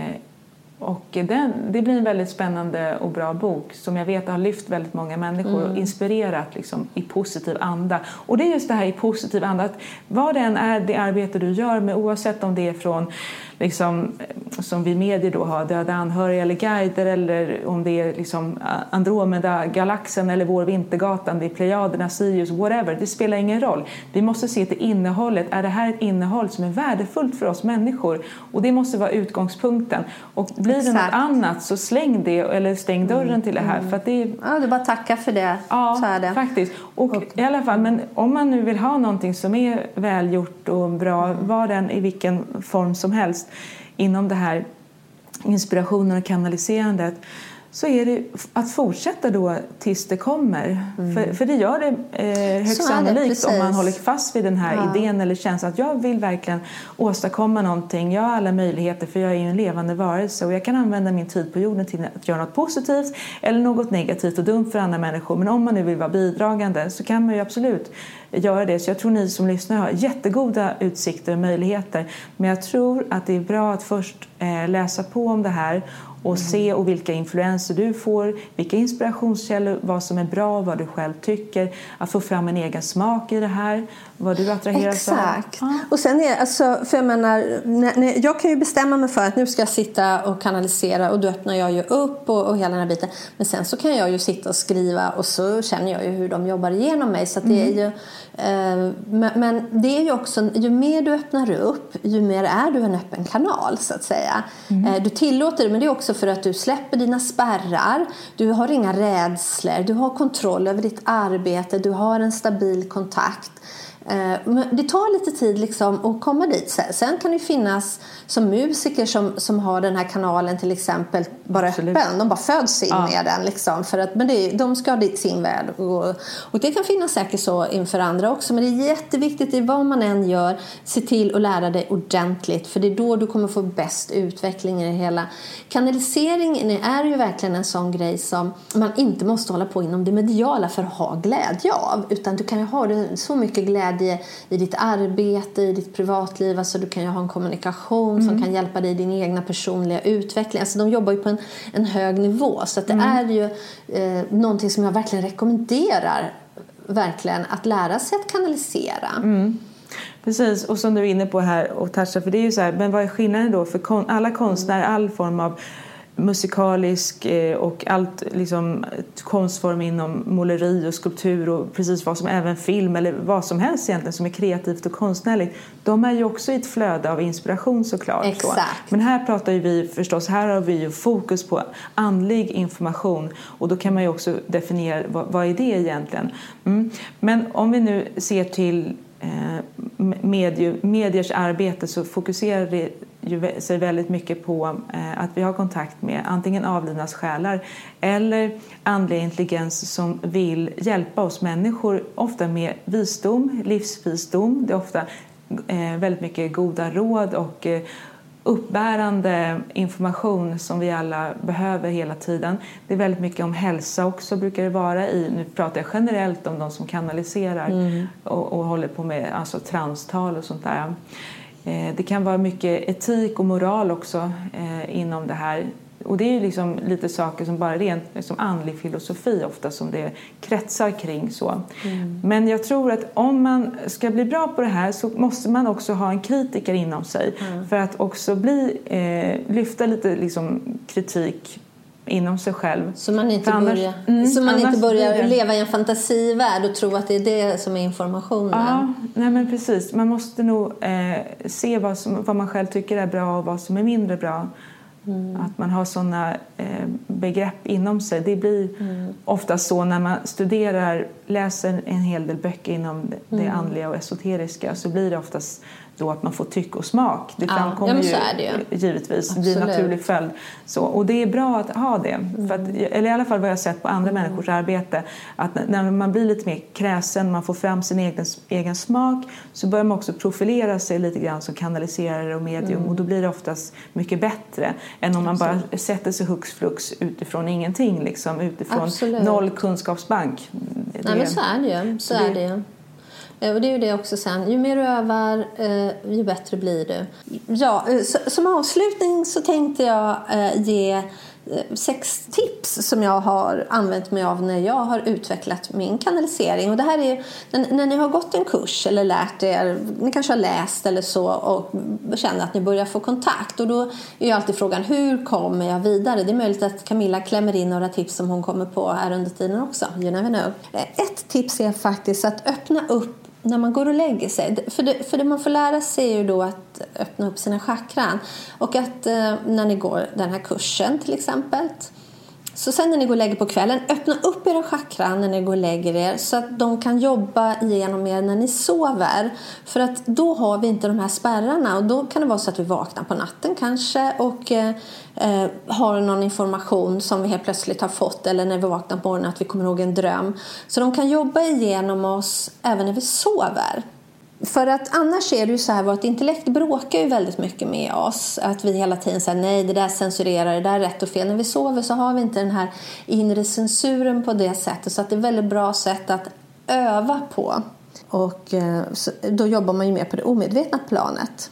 Och det blir en väldigt spännande och bra bok som jag vet har lyft väldigt många människor och inspirerat liksom, i positiv anda. Och det är just det här i positiv anda, att vad det än är det arbete du gör med, oavsett om det är från liksom, som vi medier då har döda anhöriga eller guider, eller om det är liksom Andromeda galaxen eller vår Vintergatan, det är Plejaderna, Sirius, whatever, det spelar ingen roll. Vi måste se till innehållet. Är det här ett innehåll som är värdefullt för oss människor? Och det måste vara utgångspunkten. Och blir det något annat så släng det eller stäng dörren till det här. För att det är... Ja, det är bara att tacka för det. Ja, så är det. Faktiskt. Och i alla fall, men om man nu vill ha någonting som är välgjort och bra, var den i vilken form som helst inom det här inspirationen och kanaliserandet, så är det att fortsätta då tills det kommer. För det gör det högst sannolikt om man håller fast vid den här idén eller känslan att jag vill verkligen åstadkomma någonting. Jag har alla möjligheter, för jag är ju en levande varelse och jag kan använda min tid på jorden till att göra något positivt eller något negativt och dumt för andra människor. Men om man nu vill vara bidragande så kan man ju absolut göra det. Så jag tror ni som lyssnar har jättegoda utsikter och möjligheter. Men jag tror att det är bra att först läsa på om det här och se och vilka influenser du får, vilka inspirationskällor, vad som är bra, vad du själv tycker, att få fram en egen smak i det här, vad du attraheras av. Exakt. Och sen är alltså, för jag menar, jag kan ju bestämma mig för att nu ska jag sitta och kanalisera och då öppnar jag ju upp och hela den här biten. Men sen så kan jag ju sitta och skriva och så känner jag ju hur de jobbar igenom mig, så att det är ju men det är ju också, ju mer du öppnar upp, ju mer är du en öppen kanal, så att säga. Du tillåter det, men det är också för att du släpper dina spärrar, du har inga rädslor, du har kontroll över ditt arbete, du har en stabil kontakt. Men det tar lite tid liksom att komma dit. Sen kan det finnas som musiker som har den här kanalen till exempel bara öppen. De bara föds in med den liksom, för att, men de ska ha sin värld och det kan finnas säkert så inför andra också. Men det är jätteviktigt i vad man än gör, se till att lära dig ordentligt, för det är då du kommer få bäst utveckling i det hela. Kanalisering är ju verkligen en sån grej som man inte måste hålla på inom det mediala för att ha glädje av, utan du kan ju ha så mycket glädje i ditt arbete, i ditt privatliv. Alltså du kan ju ha en kommunikation som kan hjälpa dig i din egna personliga utveckling. Alltså de jobbar ju på en hög nivå. Så att det är ju någonting som jag verkligen rekommenderar, verkligen, att lära sig att kanalisera. Precis, och som du är inne på här och touchar, för det är ju så här, men vad är skillnaden då för alla konstnärer, all form av musikalisk och allt liksom konstform inom måleri och skulptur och precis vad som, även film eller vad som helst egentligen som är kreativt och konstnärligt, de är ju också i ett flöde av inspiration såklart. Exakt. Men här pratar ju vi förstås, här har vi ju fokus på andlig information och då kan man ju också definiera vad är det egentligen. Men om vi nu ser till mediers arbete, så fokuserar det ju sig väldigt mycket på att vi har kontakt med antingen avlidnas själar eller andlig intelligens som vill hjälpa oss människor, ofta med visdom, livsvisdom. Det är ofta väldigt mycket goda råd och uppbärande information som vi alla behöver hela tiden. Det är väldigt mycket om hälsa också, brukar det vara. Nu pratar jag generellt om de som kanaliserar och håller på med alltså transtal och sånt där. Det kan vara mycket etik och moral också inom det här. Och det är ju liksom lite saker som bara rent liksom andlig filosofi ofta som det kretsar kring så. Men jag tror att om man ska bli bra på det här så måste man också ha en kritiker inom sig för att också lyfta lite liksom kritik inom sig själv. Så man inte börjar leva i en fantasivärld och tro att det är det som är informationen. Ja, nej men precis. Man måste nog se vad man själv tycker är bra och vad som är mindre bra. Att man har sådana begrepp inom sig. Det blir ofta så när man läser en hel del böcker inom det andliga och esoteriska, så blir det oftast då att man får tycke och smak. Det framkommer givetvis. Det blir en naturlig följd. Så, och det är bra att ha det. För att, eller i alla fall vad jag har sett på andra människors arbete. Att när man blir lite mer kräsen, man får fram sin egen smak, så börjar man också profilera sig lite grann som kanaliserare och medium. Och då blir det oftast mycket bättre än om man bara sätter sig hux flux utifrån ingenting. Liksom, utifrån noll kunskapsbank. Nej, men så är det ju. Så är det. Och det är ju det också sen. Ju mer du övar, ju bättre blir du. Ja, som avslutning så tänkte jag ge 6 tips som jag har använt mig av när jag har utvecklat min kanalisering. Och det här är när ni har gått en kurs eller lärt er, ni kanske har läst eller så och känner att ni börjar få kontakt. Och då är ju alltid frågan, hur kommer jag vidare? Det är möjligt att Camilla klämmer in några tips som hon kommer på här under tiden också. You never know. Ett tips är faktiskt att öppna upp när man går och lägger sig. För det man får lära sig är ju då att öppna upp sina chakran. Och att när ni går den här kursen till exempel. Så sen när ni går och lägger på kvällen, öppna upp era chakran när ni går och lägger er. Så att de kan jobba igenom er när ni sover. För att då har vi inte de här spärrarna. Och då kan det vara så att vi vaknar på natten kanske. Och har någon information som vi helt plötsligt har fått. Eller när vi vaknar på morgonen att vi kommer ihåg en dröm. Så de kan jobba igenom oss även när vi sover. För att annars är det ju så här, vårt intellekt bråkar ju väldigt mycket med oss. Att vi hela tiden säger nej, det där censurerar, det där är rätt och fel. När vi sover så har vi inte den här inre censuren på det sättet. Så att det är ett väldigt bra sätt att öva på. Och då jobbar man ju mer på det omedvetna planet.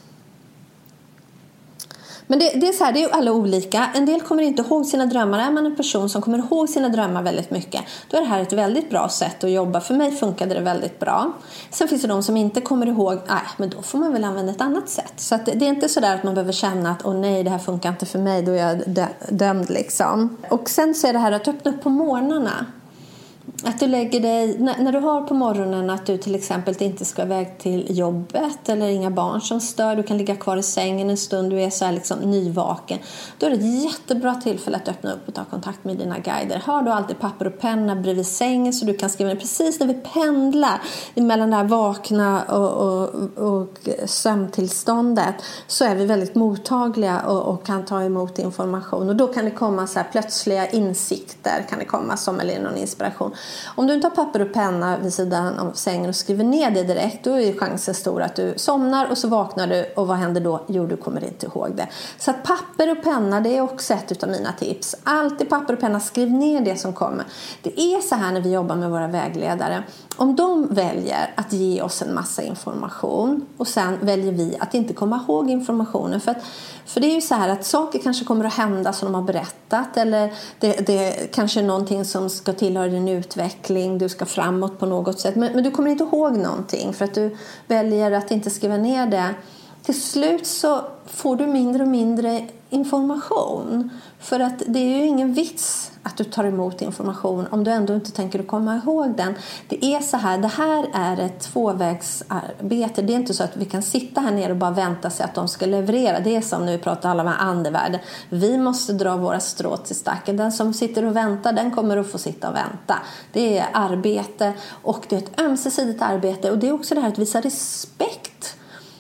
Men det är så här, det är ju alla olika. En del kommer inte ihåg sina drömmar. Är man en person som kommer ihåg sina drömmar väldigt mycket, då är det här ett väldigt bra sätt att jobba. För mig funkade det väldigt bra. Sen finns det de som inte kommer ihåg. Nej, men då får man väl använda ett annat sätt. Så att det är inte så där att man behöver känna att nej, det här funkar inte för mig, då är jag dömd liksom. Och sen så är det här att öppna upp på morgnarna. Att du lägger dig, när du har på morgonen att du till exempel inte ska iväg till jobbet eller inga barn som stör, du kan ligga kvar i sängen en stund, du är så här liksom nyvaken, då är det ett jättebra tillfälle att öppna upp och ta kontakt med dina guider. Har du alltid papper och penna bredvid sängen så du kan skriva ner precis när vi pendlar mellan det här vakna och sömntillståndet, så är vi väldigt mottagliga och kan ta emot information. Och då kan det komma så här plötsliga insikter, kan det komma som eller någon inspiration. Om du inte har papper och penna vid sidan av sängen och skriver ner det direkt, då är chansen stor att du somnar och så vaknar du, och vad händer då? Jo, du kommer inte ihåg det. Så att papper och penna, det är också ett av mina tips. Alltid papper och penna, skriv ner det som kommer. Det är så här när vi jobbar med våra vägledare. Om de väljer att ge oss en massa information och sen väljer vi att inte komma ihåg informationen, för det är ju så här att saker kanske kommer att hända som de har berättat, eller det kanske är någonting som ska tillhöra din utveckling, du ska framåt på något sätt, men du kommer inte ihåg någonting för att du väljer att inte skriva ner det. Till slut så får du mindre och mindre information, för att det är ju ingen vits att du tar emot information om du ändå inte tänker att komma ihåg den. Det är så här, det här är ett tvåvägsarbete. Det är inte så att vi kan sitta här nere och bara vänta sig att de ska leverera. Det är som när vi pratar alla med andevärlden. Vi måste dra våra strå till stacken. Den som sitter och väntar, den kommer att få sitta och vänta. Det är arbete, och det är ett ömsesidigt arbete, och det är också det här att visa respekt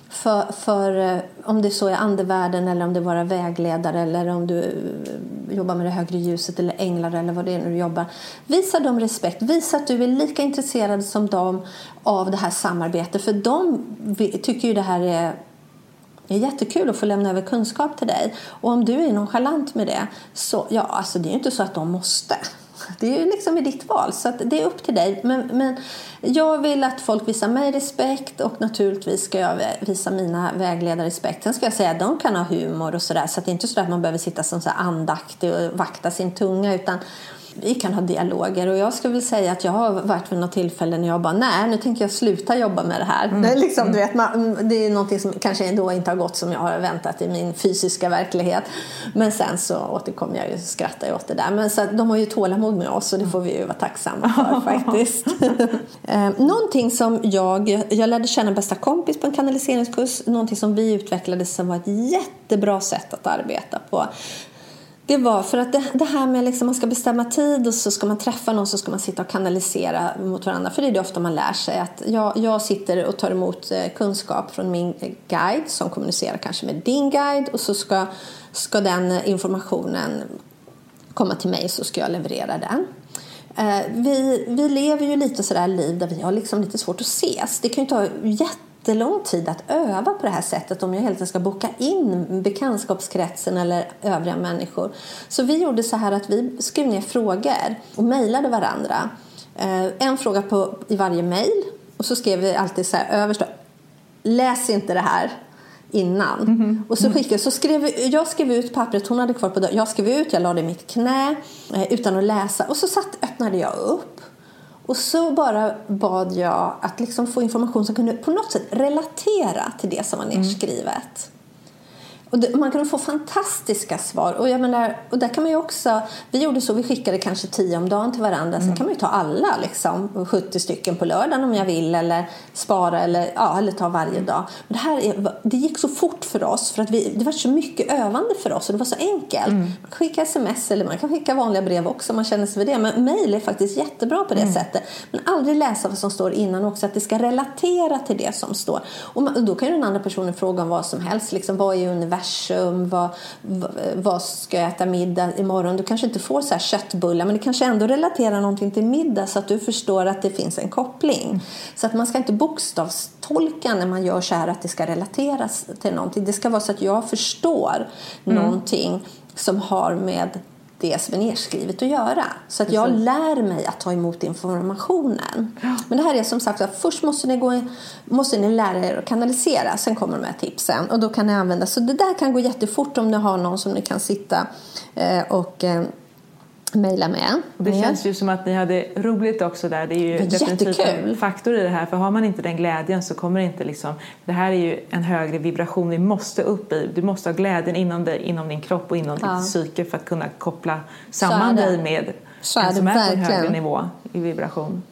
för om det så är andevärlden, eller om det är våra vägledare, eller om du jobbar med det högre ljuset eller änglar eller vad det är när du jobbar. Visa dem respekt, visa att du är lika intresserad som dem av det här samarbetet, för de tycker ju det här är jättekul att få lämna över kunskap till dig. Och om du är nonchalant med det, så ja, alltså det är ju inte så att de måste. Det är ju liksom i ditt val, så att det är upp till dig. Men jag vill att folk visar mig respekt, och naturligtvis ska jag visa mina vägledare respekt. Sen ska jag säga att de kan ha humor och sådär, så att det är inte så att man behöver sitta som så här andaktig och vakta sin tunga, utan vi kan ha dialoger. Och jag skulle vilja säga att jag har varit vid något tillfälle när jag bara, nej, nu tänker jag sluta jobba med det här. Det är liksom, du vet, det är någonting som kanske då inte har gått som jag har väntat i min fysiska verklighet. Men sen så återkommer jag ju, skrattar åt det där. Men så de har ju tålamod med oss, och det får vi ju vara tacksamma för faktiskt. Någonting som jag lärde känna bästa kompis på en kanaliseringskurs, någonting som vi utvecklade som var ett jättebra sätt att arbeta på. Det var för att det här med liksom man ska bestämma tid, och så ska man träffa någon, så ska man sitta och kanalisera mot varandra. För det är det ofta man lär sig. Att jag sitter och tar emot kunskap från min guide som kommunicerar kanske med din guide. Och så ska den informationen komma till mig, så ska jag leverera den. Vi lever ju lite sådär liv där vi har liksom lite svårt att ses. Det kan ju ta jättelång tid att öva på det här sättet om jag helt enkelt ska boka in bekantskapskretsen eller övriga människor. Så vi gjorde så här att vi skrev ner frågor och mejlade varandra. En fråga i varje mejl, och så skrev vi alltid så här överst: läs inte det här innan. Och så jag skrev ut pappret, hon hade kvar på dörren. Jag skrev ut, jag la det i mitt knä utan att läsa, och så öppnade jag upp. Och så bara bad jag att liksom få information som kunde på något sätt relatera till det som var nedskrivet. Och man kan få fantastiska svar. Och jag menar, och där kan man ju också, vi gjorde så, vi skickade kanske 10 om dagen till varandra. Sen kan man ju ta alla liksom, 70 stycken på lördagen om jag vill, eller spara, eller ta varje dag. Men det gick så fort för oss, för att det var så mycket övande för oss, och det var så enkelt. Man kan skicka sms, eller man kan skicka vanliga brev också om man känner sig för det. Men mejl är faktiskt jättebra på det sättet. Men aldrig läsa vad som står innan också, att det ska relatera till det som står. Och då kan ju den andra personen fråga om vad som helst, liksom, vad är universum? Vad ska jag äta middag imorgon? Du kanske inte får så här köttbullar, men det kanske ändå relaterar någonting till middag, så att du förstår att det finns en koppling. Så att man ska inte bokstavstolka när man gör så här att det ska relateras till någonting. Det ska vara så att jag förstår någonting som har med det som är nedskrivet att göra. Så att jag lär mig att ta emot informationen. Men det här är som sagt att först måste ni lära er att kanalisera. Sen kommer de här tipsen. Och då kan ni använda. Så det där kan gå jättefort om ni har någon som ni kan sitta och mejla med. Det känns ju som att ni hade roligt också där. Det är ju definitivt en faktor i det här. För har man inte den glädjen så kommer det inte liksom... Det här är ju en högre vibration vi måste upp i. Du måste ha glädjen inom din kropp och inom ditt psyke för att kunna koppla samman dig med en som är på en högre nivå i vibration.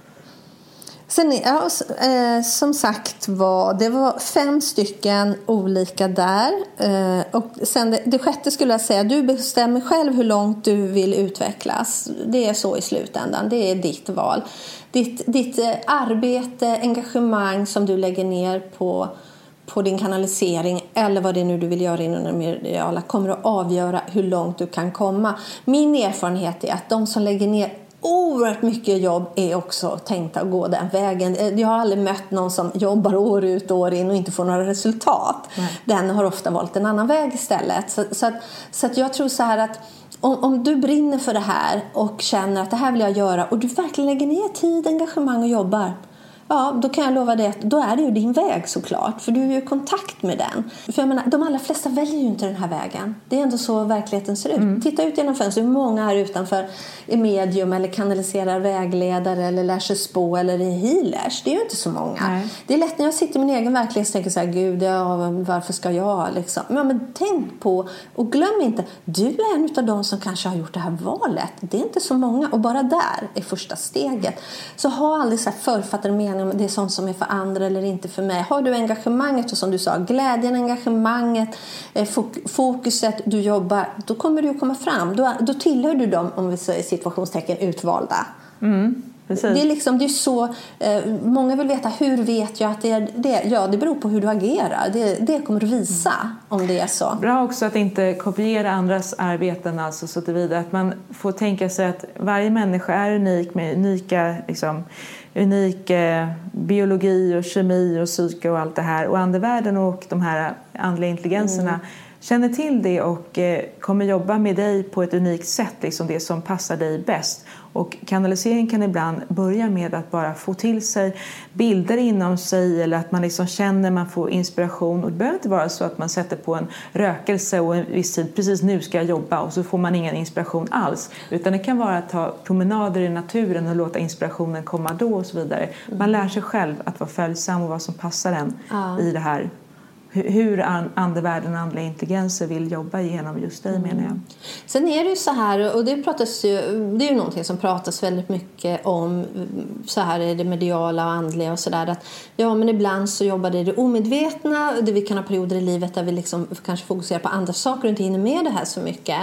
Sen, som sagt det var 5 stycken olika där. Och sen det sjätte skulle jag säga, du bestämmer själv hur långt du vill utvecklas. Det är så i slutändan, det är ditt val. Ditt arbete, engagemang som du lägger ner på din kanalisering, eller vad det är nu du vill göra inom det mediala, kommer att avgöra hur långt du kan komma. Min erfarenhet är att de som lägger ner oerhört mycket jobb är också tänkt att gå den vägen. Jag har aldrig mött någon som jobbar år ut och år in och inte får några resultat. Den har ofta valt en annan väg istället. Så att jag tror så här att om du brinner för det här och känner att det här vill jag göra, och du verkligen lägger ner tid, engagemang och jobbar, ja, då kan jag lova dig att då är det ju din väg såklart. För du är ju i kontakt med den. För jag menar, de allra flesta väljer ju inte den här vägen. Det är ändå så verkligheten ser ut. Titta ut genom fönstret. Hur många här utanför är medium eller kanaliserar vägledare eller lär sig spå eller är healers? Det är ju inte så många. Nej. Det är lätt när jag sitter i min egen verklighet och tänker så här, gud, varför ska jag liksom? Men tänk på, och glöm inte, du är en av de som kanske har gjort det här valet. Det är inte så många, och bara där är första steget. Så ha aldrig så här författade mening om det är sånt som är för andra eller inte för mig. Har du engagemanget, och som du sa, glädjen, engagemanget, fokuset, du jobbar, då kommer du att komma fram. Då tillhör du dem, om vi säger situationstecken, utvalda. Precis. Det är liksom, det är så, många vill veta, hur vet jag att det är det? Ja, det beror på hur du agerar. Det kommer att visa om det är så. Bra också att inte kopiera andras arbeten, alltså så tillvida att man får tänka sig att varje människa är unik med unik biologi och kemi och psyke och allt det här. Och andevärlden och de här andliga intelligenserna känner till det och kommer jobba med dig på ett unikt sätt, liksom det som passar dig bäst. Och kanalisering kan ibland börja med att bara få till sig bilder inom sig, eller att man liksom känner man får inspiration. Och det behöver inte vara så att man sätter på en rökelse och en viss tid, precis nu ska jag jobba, och så får man ingen inspiration alls. Utan det kan vara att ta promenader i naturen och låta inspirationen komma då och så vidare. Man lär sig själv att vara följsam och vad som passar en i det här. Hur andevärlden och andliga intelligenser vill jobba genom just dig, menar jag. Sen är det ju så här, och det är ju någonting som pratas väldigt mycket om, så här är det mediala och andliga och sådär, att ja, men ibland så jobbar det omedvetna, det vi kan ha perioder i livet där vi liksom kanske fokuserar på andra saker och inte hinner med det här så mycket.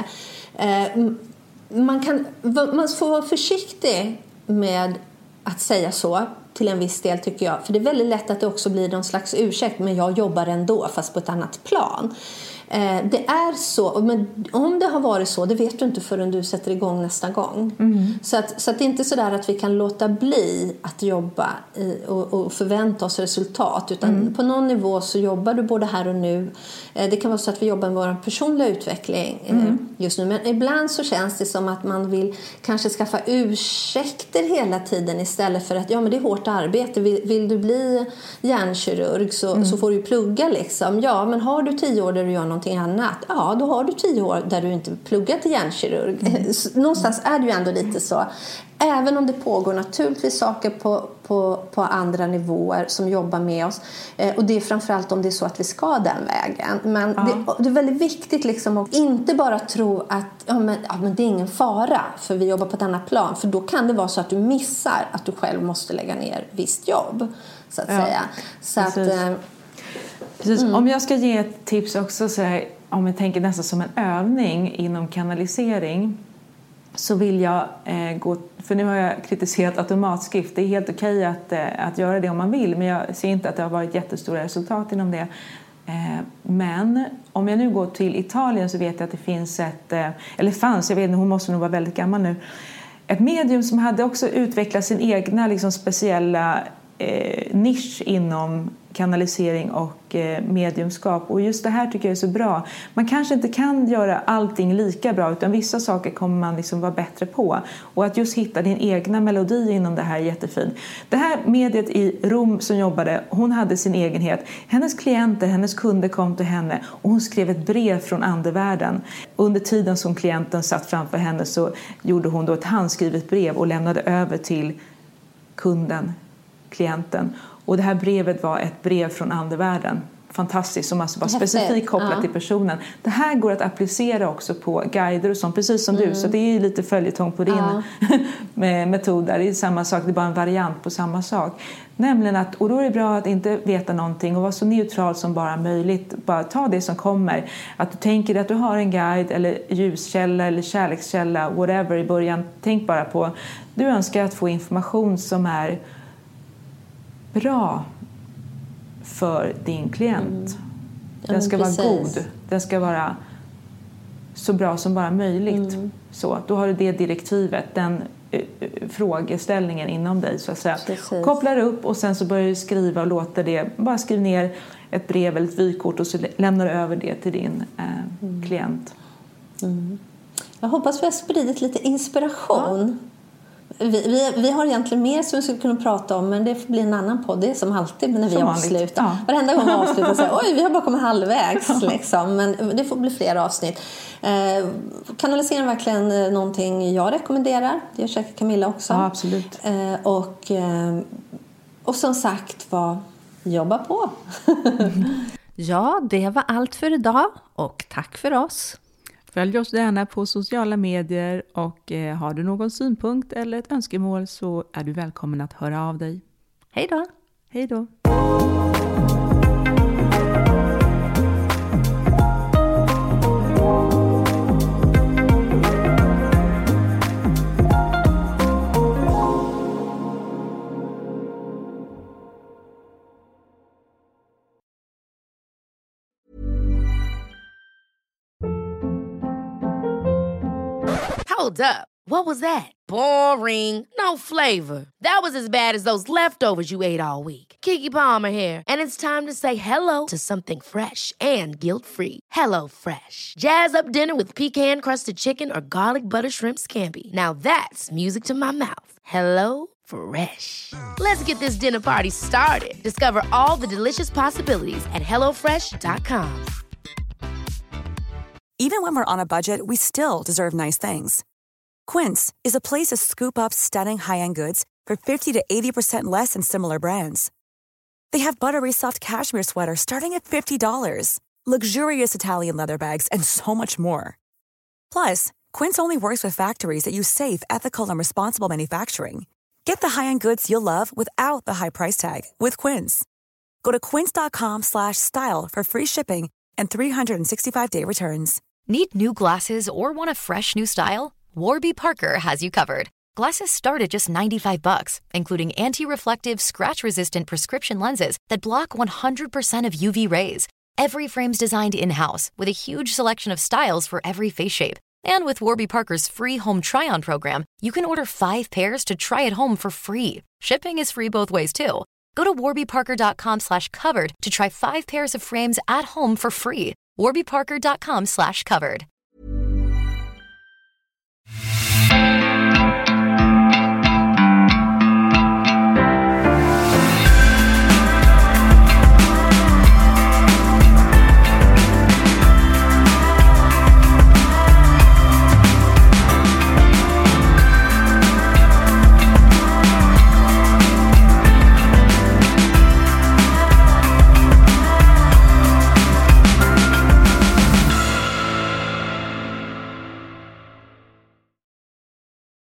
Man får vara försiktig med att säga så till en viss del, tycker jag. För det är väldigt lätt att det också blir någon slags ursäkt, men jag jobbar ändå fast på ett annat plan. Det är så, men om det har varit så, det vet du inte förrän du sätter igång nästa gång. Så att det är inte så där att vi kan låta bli att jobba och förvänta oss resultat, utan på någon nivå så jobbar du både här och nu. Det kan vara så att vi jobbar med vår personliga utveckling just nu, men ibland så känns det som att man vill kanske skaffa ursäkter hela tiden, istället för att ja, men det är hårt arbete. Vill du bli hjärnkirurg så får du plugga liksom. Ja, men har du 10 år där du gör någonting annat, ja, då har du 10 år där du inte pluggat till hjärnkirurg. Någonstans är det ju ändå lite så. Även om det pågår naturligtvis saker på andra nivåer som jobbar med oss. Och det är framförallt om det är så att vi ska den vägen. Men det är väldigt viktigt liksom att inte bara tro att men det är ingen fara för vi jobbar på ett annat plan. För då kan det vara så att du missar att du själv måste lägga ner visst jobb, så att säga. Så att... Precis. Om jag ska ge ett tips också, så här, om jag tänker nästan som en övning inom kanalisering, så vill jag gå, för nu har jag kritiserat automatskrift. Det är helt okej att göra det om man vill, men jag ser inte att det har varit jättestora resultat inom det. Men om jag nu går till Italien, så vet jag att det finns jag vet inte, hon måste nog vara väldigt gammal nu, ett medium som hade också utvecklat sin egna liksom speciella nisch inom kanalisering och mediumskap. Och just det här tycker jag är så bra. Man kanske inte kan göra allting lika bra, utan vissa saker kommer man liksom vara bättre på. Och att just hitta din egna melodi inom det här är jättefint. Det här mediet i Rom som jobbade, hon hade sin egenhet. Hennes klienter, hennes kunder kom till henne och hon skrev ett brev från andevärlden. Under tiden som klienten satt framför henne så gjorde hon då ett handskrivet brev och lämnade över till kunden, klienten. Och det här brevet var ett brev från andevärlden. Fantastiskt, som alltså var specifikt kopplat till personen. Det här går att applicera också på guider och sånt, precis som du. Så det är lite följetong på din metod där. Det är samma sak, det är bara en variant på samma sak. Nämligen att, och då är det bra att inte veta någonting och vara så neutral som bara möjligt. Bara ta det som kommer. Att du tänker att du har en guide eller ljuskälla eller kärlekskälla, whatever i början. Tänk bara på, du önskar att få information som är bra för din klient. Den ska vara god. Den ska vara så bra som bara möjligt. Så, då har du det direktivet, den frågeställningen inom dig, så att säga. Kopplar upp och sen så börjar du skriva och låter det, bara skriv ner ett brev eller ett vykort och så lämnar du över det till din klient. Jag hoppas vi har spridit lite inspiration. Vi har egentligen mer som vi skulle kunna prata om, men det får bli en annan podd. Det är som alltid när vi avslutar. Ja. Varenda gång vi avslutar så oj, vi har bara kommit halvvägs. Liksom. Men det får bli fler avsnitt. Kanalisering är verkligen någonting jag rekommenderar. Det gör säkert Camilla också. Ja, absolut. Och som sagt, jobba på. Ja, det var allt för idag och tack för oss. Följ oss gärna på sociala medier och har du någon synpunkt eller ett önskemål så är du välkommen att höra av dig. Hej då! Hej då! Hold up. What was that? Boring. No flavor. That was as bad as those leftovers you ate all week. Keke Palmer here, and it's time to say hello to something fresh and guilt-free. Hello Fresh. Jazz up dinner with pecan-crusted chicken or garlic butter shrimp scampi. Now that's music to my mouth. Hello Fresh. Let's get this dinner party started. Discover all the delicious possibilities at hellofresh.com. Even when we're on a budget, we still deserve nice things. Quince is a place to scoop up stunning high-end goods for 50 to 80% less than similar brands. They have buttery soft cashmere sweaters starting at $50, luxurious Italian leather bags, and so much more. Plus, Quince only works with factories that use safe, ethical, and responsible manufacturing. Get the high-end goods you'll love without the high price tag with Quince. Go to quince.com/style for free shipping and 365-day returns. Need new glasses or want a fresh new style? Warby Parker has you covered. Glasses start at just $95, including anti-reflective, scratch-resistant prescription lenses that block 100% of UV rays. Every frame's designed in-house with a huge selection of styles for every face shape. And with Warby Parker's free home try-on program, you can order 5 pairs to try at home for free. Shipping is free both ways, too. Go to warbyparker.com/covered to try 5 pairs of frames at home for free. warbyparker.com/covered.